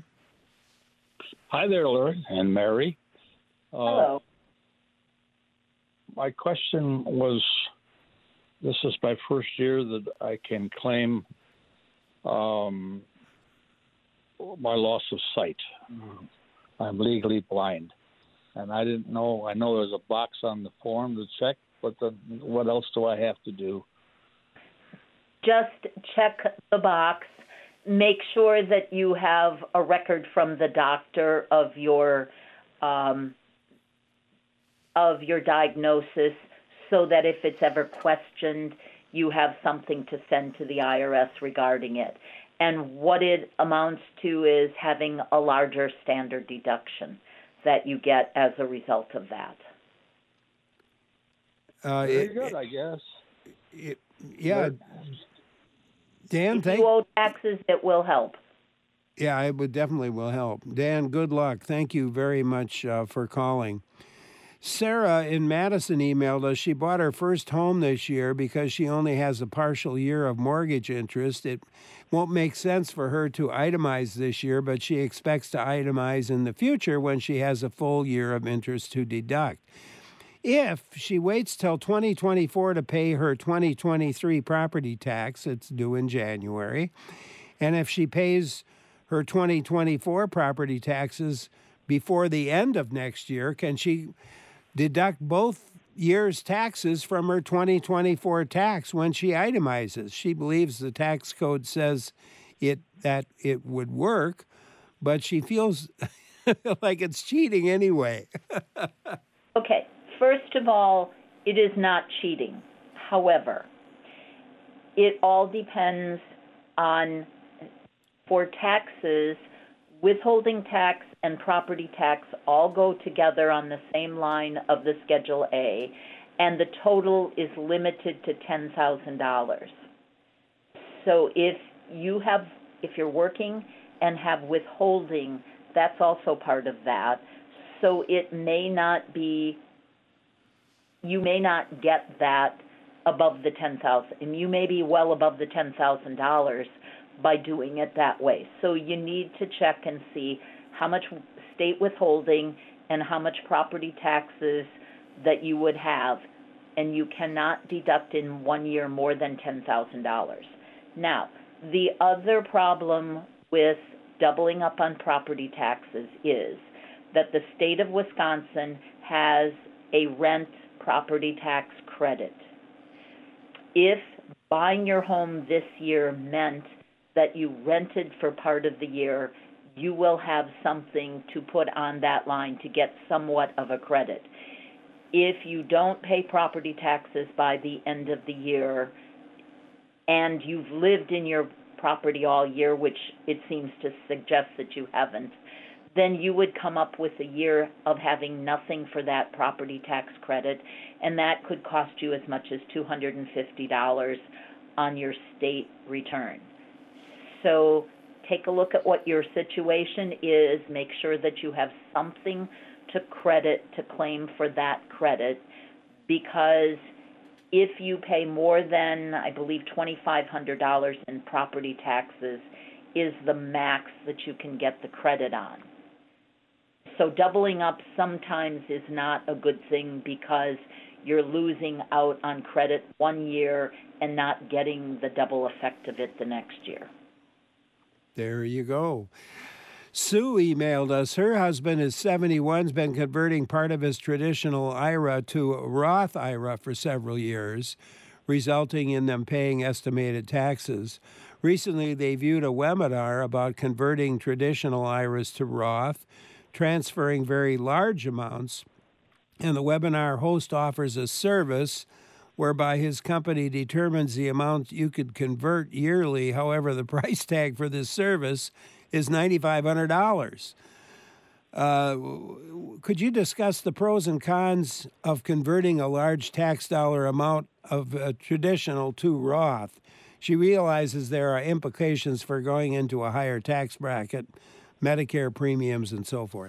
S10: Hi there, Larry and Mary. Uh,
S2: Hello.
S10: My question was,
S15: this is my first year that I can claim um, my loss of sight. I'm legally blind, and I didn't know. I know there's a box on the form to check, but the, what else do I have to do?
S2: Just check the box. Make sure that you have a record from the doctor of your um, of your diagnosis, so that if it's ever questioned, you have something to send to the I R S regarding it. And what it amounts to is having a larger standard deduction that you get as a result of that.
S15: Uh, Very it, good, I guess.
S1: It, yeah. Dan,
S2: if
S1: thank
S2: you owe taxes, it will help.
S1: Yeah, it would definitely will help. Dan, good luck. Thank you very much uh, for calling. Sarah in Madison emailed us. She bought her first home this year because she only has a partial year of mortgage interest. It won't make sense for her to itemize this year, but she expects to itemize in the future when she has a full year of interest to deduct. If she waits till twenty twenty-four to pay her twenty twenty-three property tax, it's due in January, and if she pays her twenty twenty-four property taxes before the end of next year, can she deduct both years' taxes from her twenty twenty-four tax when she itemizes? She believes the tax code says it that it would work, but she feels like it's cheating anyway.
S2: Okay. First of all, it is not cheating. However, it all depends on, for taxes, withholding tax and property tax all go together on the same line of the Schedule A, and the total is limited to ten thousand dollars. So if you have, if you're working and have withholding, that's also part of that. So it may not be, you may not get that above the ten thousand dollars, and you may be well above the ten thousand dollars by doing it that way. So you need to check and see how much state withholding and how much property taxes that you would have, and you cannot deduct in one year more than ten thousand dollars. Now, the other problem with doubling up on property taxes is that the state of Wisconsin has a rent property tax credit. If buying your home this year meant that you rented for part of the year, you will have something to put on that line to get somewhat of a credit. If you don't pay property taxes by the end of the year and you've lived in your property all year, which it seems to suggest that you haven't, then you would come up with a year of having nothing for that property tax credit, and that could cost you as much as two hundred fifty dollars on your state return. So take a look at what your situation is, make sure that you have something to credit to claim for that credit, because if you pay more than, I believe, twenty-five hundred dollars in property taxes is the max that you can get the credit on. So doubling up sometimes is not a good thing because you're losing out on credit one year and not getting the double effect of it the next year.
S1: There you go. Sue emailed us. Her husband is seventy-one, has been converting part of his traditional I R A to a Roth I R A for several years, resulting in them paying estimated taxes. Recently, they viewed a webinar about converting traditional I R As to Roth, transferring very large amounts, and the webinar host offers a service whereby his company determines the amount you could convert yearly. However, the price tag for this service is nine thousand five hundred dollars. Uh, could you discuss the pros and cons of converting a large tax dollar amount of uh, traditional to Roth? She realizes there are implications for going into a higher tax bracket, Medicare premiums, and so forth.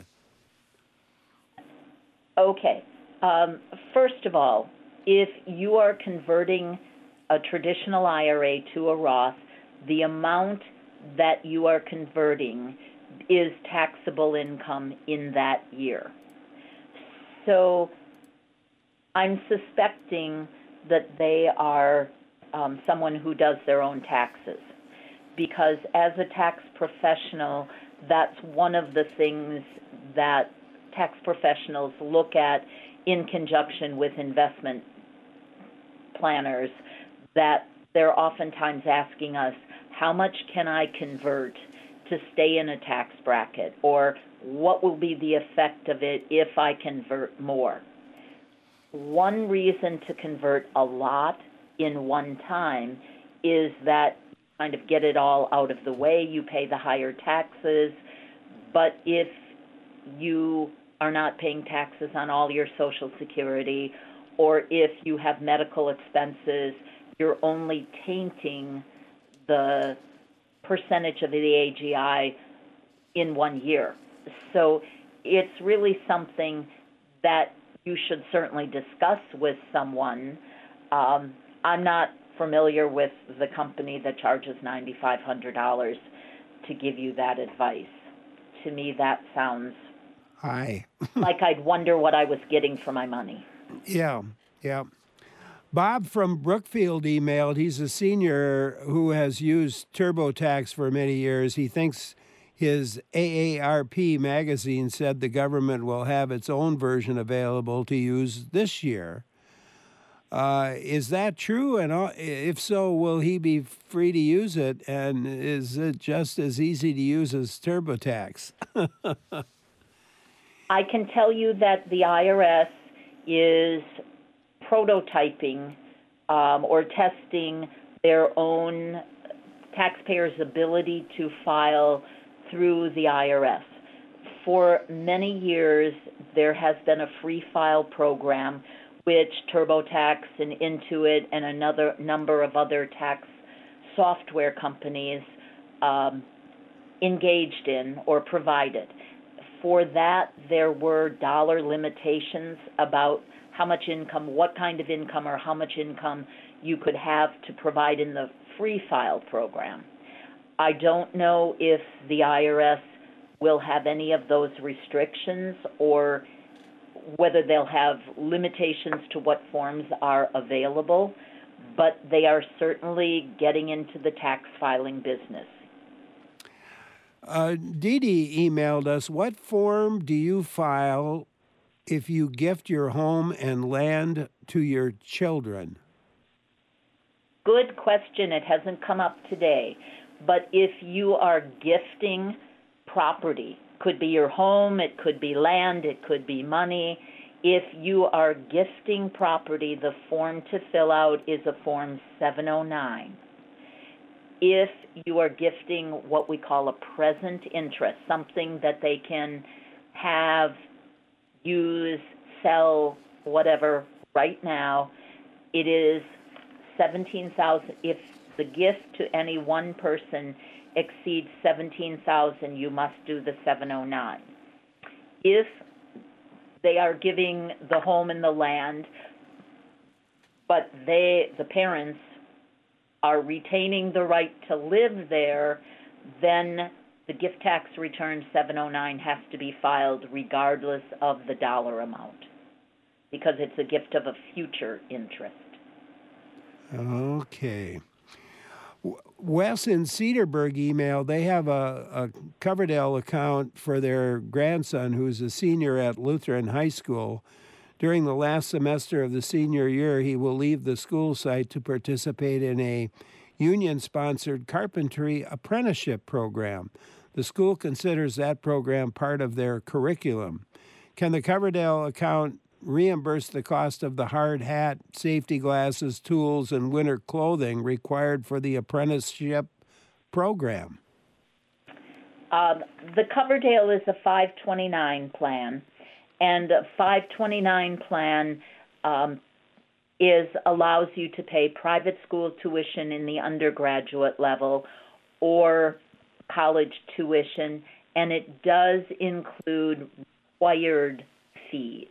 S2: Okay. Um, first of all, if you are converting a traditional I R A to a Roth, the amount that you are converting is taxable income in that year. So I'm suspecting that they are um, someone who does their own taxes. Because as a tax professional, that's one of the things that tax professionals look at in conjunction with investment planners, that they're oftentimes asking us, how much can I convert to stay in a tax bracket, or what will be the effect of it if I convert more? One reason to convert a lot in one time is that kind of get it all out of the way, you pay the higher taxes, but if you are not paying taxes on all your Social Security, or if you have medical expenses, you're only tainting the percentage of the A G I in one year. So it's really something that you should certainly discuss with someone. Um, I'm not familiar with the company that charges nine thousand five hundred dollars to give you that advice. To me, that sounds
S1: high.
S2: like I'd wonder what I was getting for my money.
S1: Yeah, yeah. Bob from Brookfield emailed. He's a senior who has used TurboTax for many years. He thinks his A A R P magazine said the government will have its own version available to use this year. Uh, is that true? And if so, will he be free to use it? And is it just as easy to use as TurboTax?
S2: I can tell you that the I R S is prototyping um, or testing their own taxpayers' ability to file through the I R S. For many years, there has been a free file program which TurboTax and Intuit and another number of other tax software companies um, engaged in or provided. For that, there were dollar limitations about how much income, what kind of income or how much income you could have to provide in the free file program. I don't know if the I R S will have any of those restrictions or whether they'll have limitations to what forms are available, but they are certainly getting into the tax filing business.
S1: Uh, Dee Dee emailed us, what form do you file if you gift your home and land to your children?
S2: Good question. It hasn't come up today. But if you are gifting property, could be your home, it could be land, it could be money. If you are gifting property, the form to fill out is a Form seven oh nine. If you are gifting what we call a present interest, something that they can have, use, sell, whatever, right now, it is seventeen thousand dollars. If the gift to any one person exceeds seventeen thousand dollars, you must do the seven oh nine. If they are giving the home and the land, but they, the parents, are retaining the right to live there, then the gift tax return seven oh nine has to be filed regardless of the dollar amount, because it's a gift of a future interest.
S1: Okay. Wes in Cedarburg emailed, they have a, a Coverdell account for their grandson who's a senior at Lutheran High School. During the last semester of the senior year, he will leave the school site to participate in a union-sponsored carpentry apprenticeship program. The school considers that program part of their curriculum. Can the Coverdell account reimburse the cost of the hard hat, safety glasses, tools, and winter clothing required for the apprenticeship program?
S2: Um, the Coverdell is a five twenty-nine plan, and a five twenty-nine plan um, is allows you to pay private school tuition in the undergraduate level or college tuition, and it does include required fees.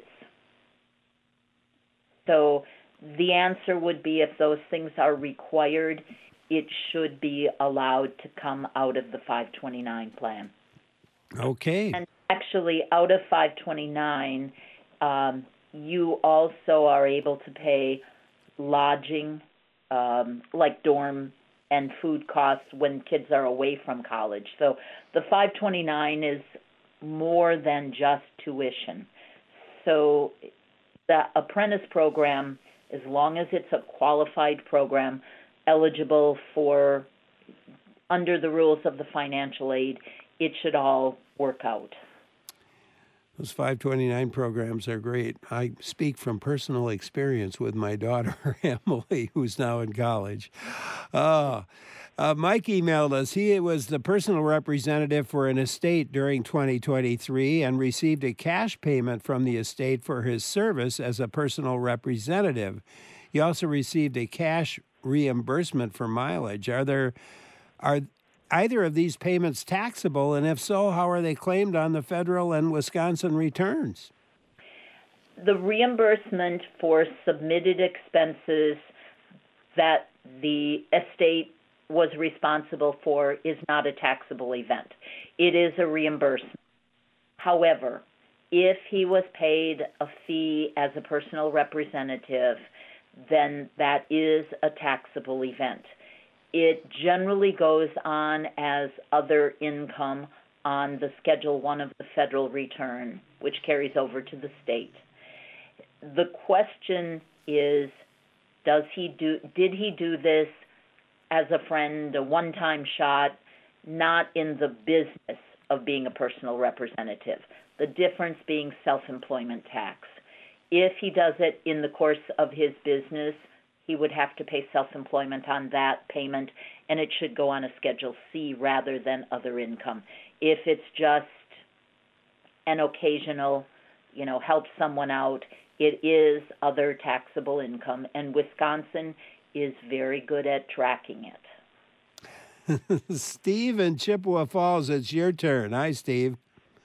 S2: So the answer would be if those things are required, it should be allowed to come out of the five twenty-nine plan.
S1: Okay.
S2: And actually, out of five twenty-nine, um, you also are able to pay lodging, um, like dorm and food costs when kids are away from college. So the five twenty-nine is more than just tuition. So the apprentice program, as long as it's a qualified program, eligible for, under the rules of the financial aid, it should all work out.
S1: Those five twenty-nine programs are great. I speak from personal experience with my daughter, Emily, who's now in college. Uh, uh, Mike emailed us. He was the personal representative for an estate during twenty twenty-three and received a cash payment from the estate for his service as a personal representative. He also received a cash reimbursement for mileage. Are there are either of these payments taxable, and if so, how are they claimed on the federal and Wisconsin returns?
S2: The reimbursement for submitted expenses that the estate was responsible for is not a taxable event. It is a reimbursement. However, if he was paid a fee as a personal representative, then that is a taxable event. It generally goes on as other income on the Schedule one of the federal return, which carries over to the state. The question is, does he do, did he do this as a friend, a one-time shot, not in the business of being a personal representative? The difference being self-employment tax. If he does it in the course of his business, he would have to pay self-employment on that payment, and it should go on a Schedule C rather than other income. If it's just an occasional, you know, help someone out, it is other taxable income, and Wisconsin is very good at tracking it.
S1: Steve in Chippewa Falls, it's your turn. Hi, Steve.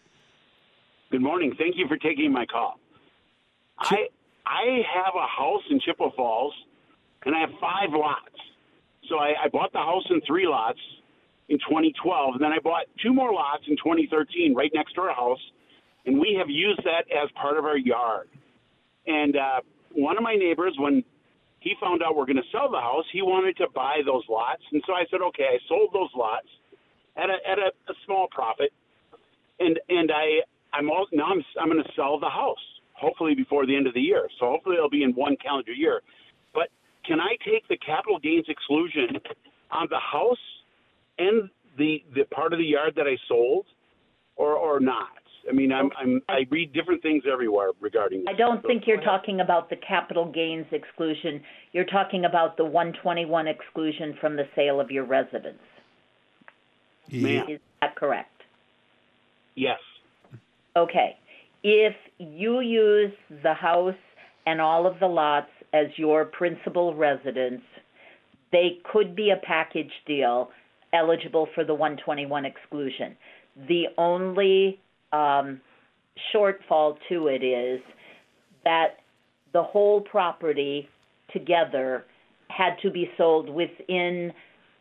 S16: Good morning. Thank you for taking my call. I I have a house in Chippewa Falls, and I have five lots. So I, I bought the house in three lots in twenty twelve, and then I bought two more lots in twenty thirteen right next to our house, and we have used that as part of our yard. And uh, one of my neighbors, when he found out we're going to sell the house, he wanted to buy those lots, and so I said, okay, I sold those lots at a at a, a small profit, and and I I'm all, now I'm I'm going to sell the house hopefully before the end of the year. So hopefully it'll be in one calendar year. But can I take the capital gains exclusion on the house and the the part of the yard that I sold, or or not? I mean, I'm, I'm I read different things everywhere regarding this.
S2: I don't
S16: so,
S2: think you're talking about the capital gains exclusion. You're talking about the one twenty-one exclusion from the sale of your residence.
S16: Ma'am.
S2: Is that correct?
S16: Yes.
S2: Okay. If you use the house and all of the lots as your principal residence, they could be a package deal eligible for the one twenty-one exclusion. The only um, shortfall to it is that the whole property together had to be sold within,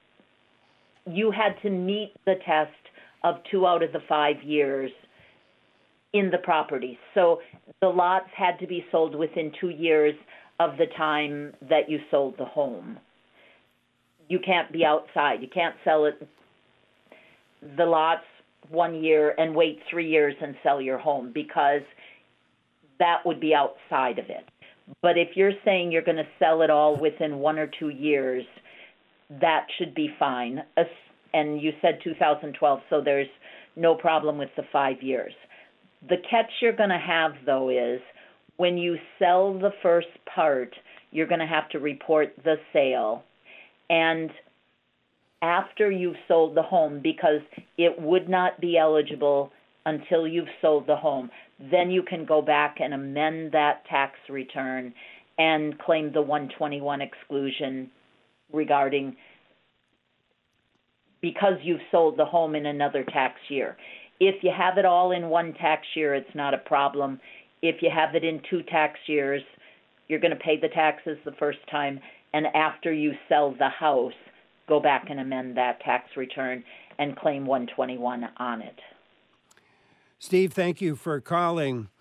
S2: you had to meet the test of two out of the five years in the property. So the lots had to be sold within two years of the time that you sold the home. You can't be outside. You can't sell it, the lots one year and wait three years and sell your home, because that would be outside of it. But if you're saying you're going to sell it all within one or two years, that should be fine. And you said two thousand twelve, so there's no problem with the five years. The catch you're going to have, though, is when you sell the first part, you're going to have to report the sale. And after you've sold the home, because it would not be eligible until you've sold the home, then you can go back and amend that tax return and claim the one twenty-one exclusion regarding because you've sold the home in another tax year. If you have it all in one tax year, it's not a problem. If you have it in two tax years, you're going to pay the taxes the first time, and after you sell the house, go back and amend that tax return and claim one twenty-one on it.
S1: Steve, thank you for calling.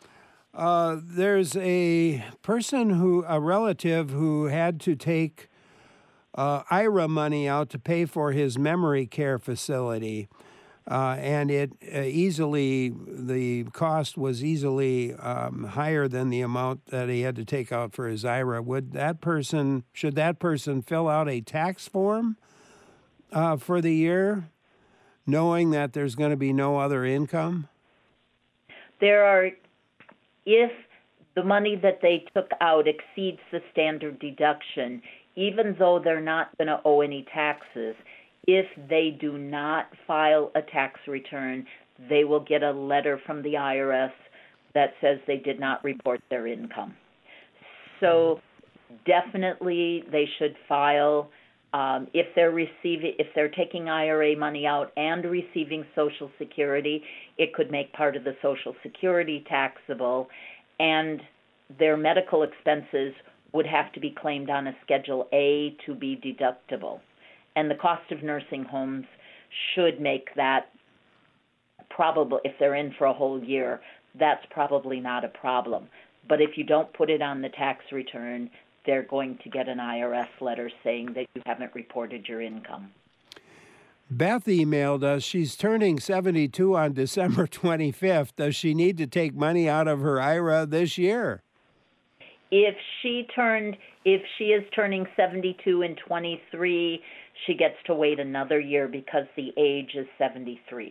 S1: Uh, there's a person who, a relative who had to take uh, I R A money out to pay for his memory care facility. Uh, and it uh, easily, the cost was easily um, higher than the amount that he had to take out for his I R A. Would that person, should that person fill out a tax form uh, for the year, knowing that there's going to be no other income?
S2: There are, if the money that they took out exceeds the standard deduction, even though they're not going to owe any taxes, if they do not file a tax return, they will get a letter from the I R S that says they did not report their income. So definitely they should file. Um, if they're receiving, if they're taking I R A money out and receiving Social Security, it could make part of the Social Security taxable, and their medical expenses would have to be claimed on a Schedule A to be deductible. And the cost of nursing homes should make that probable, if they're in for a whole year, that's probably not a problem. But if you don't put it on the tax return, they're going to get an I R S letter saying that you haven't reported your income.
S1: Beth emailed us. She's turning seventy-two on December twenty-fifth. Does she need to take money out of her I R A this year?
S2: If she turned, if she is turning seventy-two in twenty-three, she gets to wait another year because the age is seventy-three.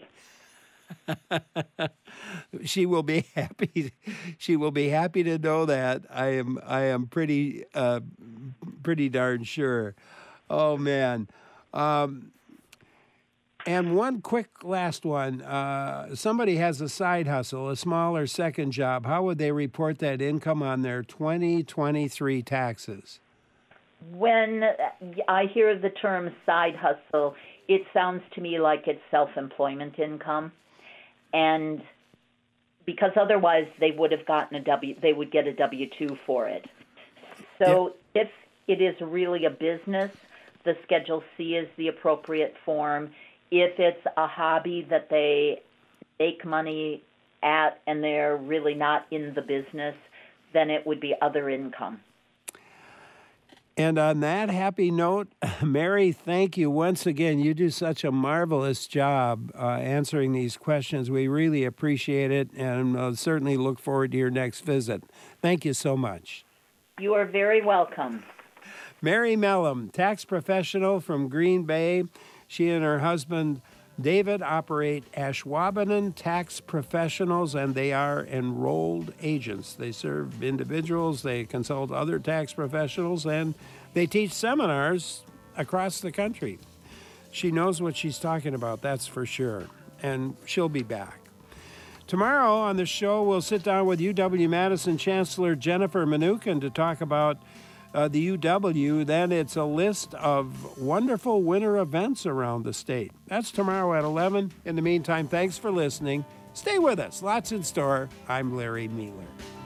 S1: She will be happy. She will be happy to know that. I am. I am pretty, uh, pretty darn sure. Oh man. Um, and one quick last one. Uh, somebody has a side hustle, a smaller second job. How would they report that income on their twenty twenty-three taxes?
S2: When I hear the term side hustle, it sounds to me like it's self-employment income. And because otherwise they would have gotten a W, they would get a W two for it. So yeah. If it is really a business, the Schedule C is the appropriate form. If it's a hobby that they make money at and they're really not in the business, then it would be other income.
S1: And on that happy note, Mary, thank you once again. You do such a marvelous job uh, answering these questions. We really appreciate it, and uh, certainly look forward to your next visit. Thank you so much.
S2: You are very welcome.
S1: Mary Mellum, tax professional from Green Bay. She and her husband, David, operate Ashwaubenon Tax Professionals, and they are enrolled agents. They serve individuals, they consult other tax professionals, and they teach seminars across the country. She knows what she's talking about, that's for sure, and she'll be back. Tomorrow on the show, we'll sit down with U W-Madison Chancellor Jennifer Mnookin to talk about Uh, the U W, then it's a list of wonderful winter events around the state. That's tomorrow at eleven. In the meantime, thanks for listening. Stay with us. Lots in store. I'm Larry Mealer.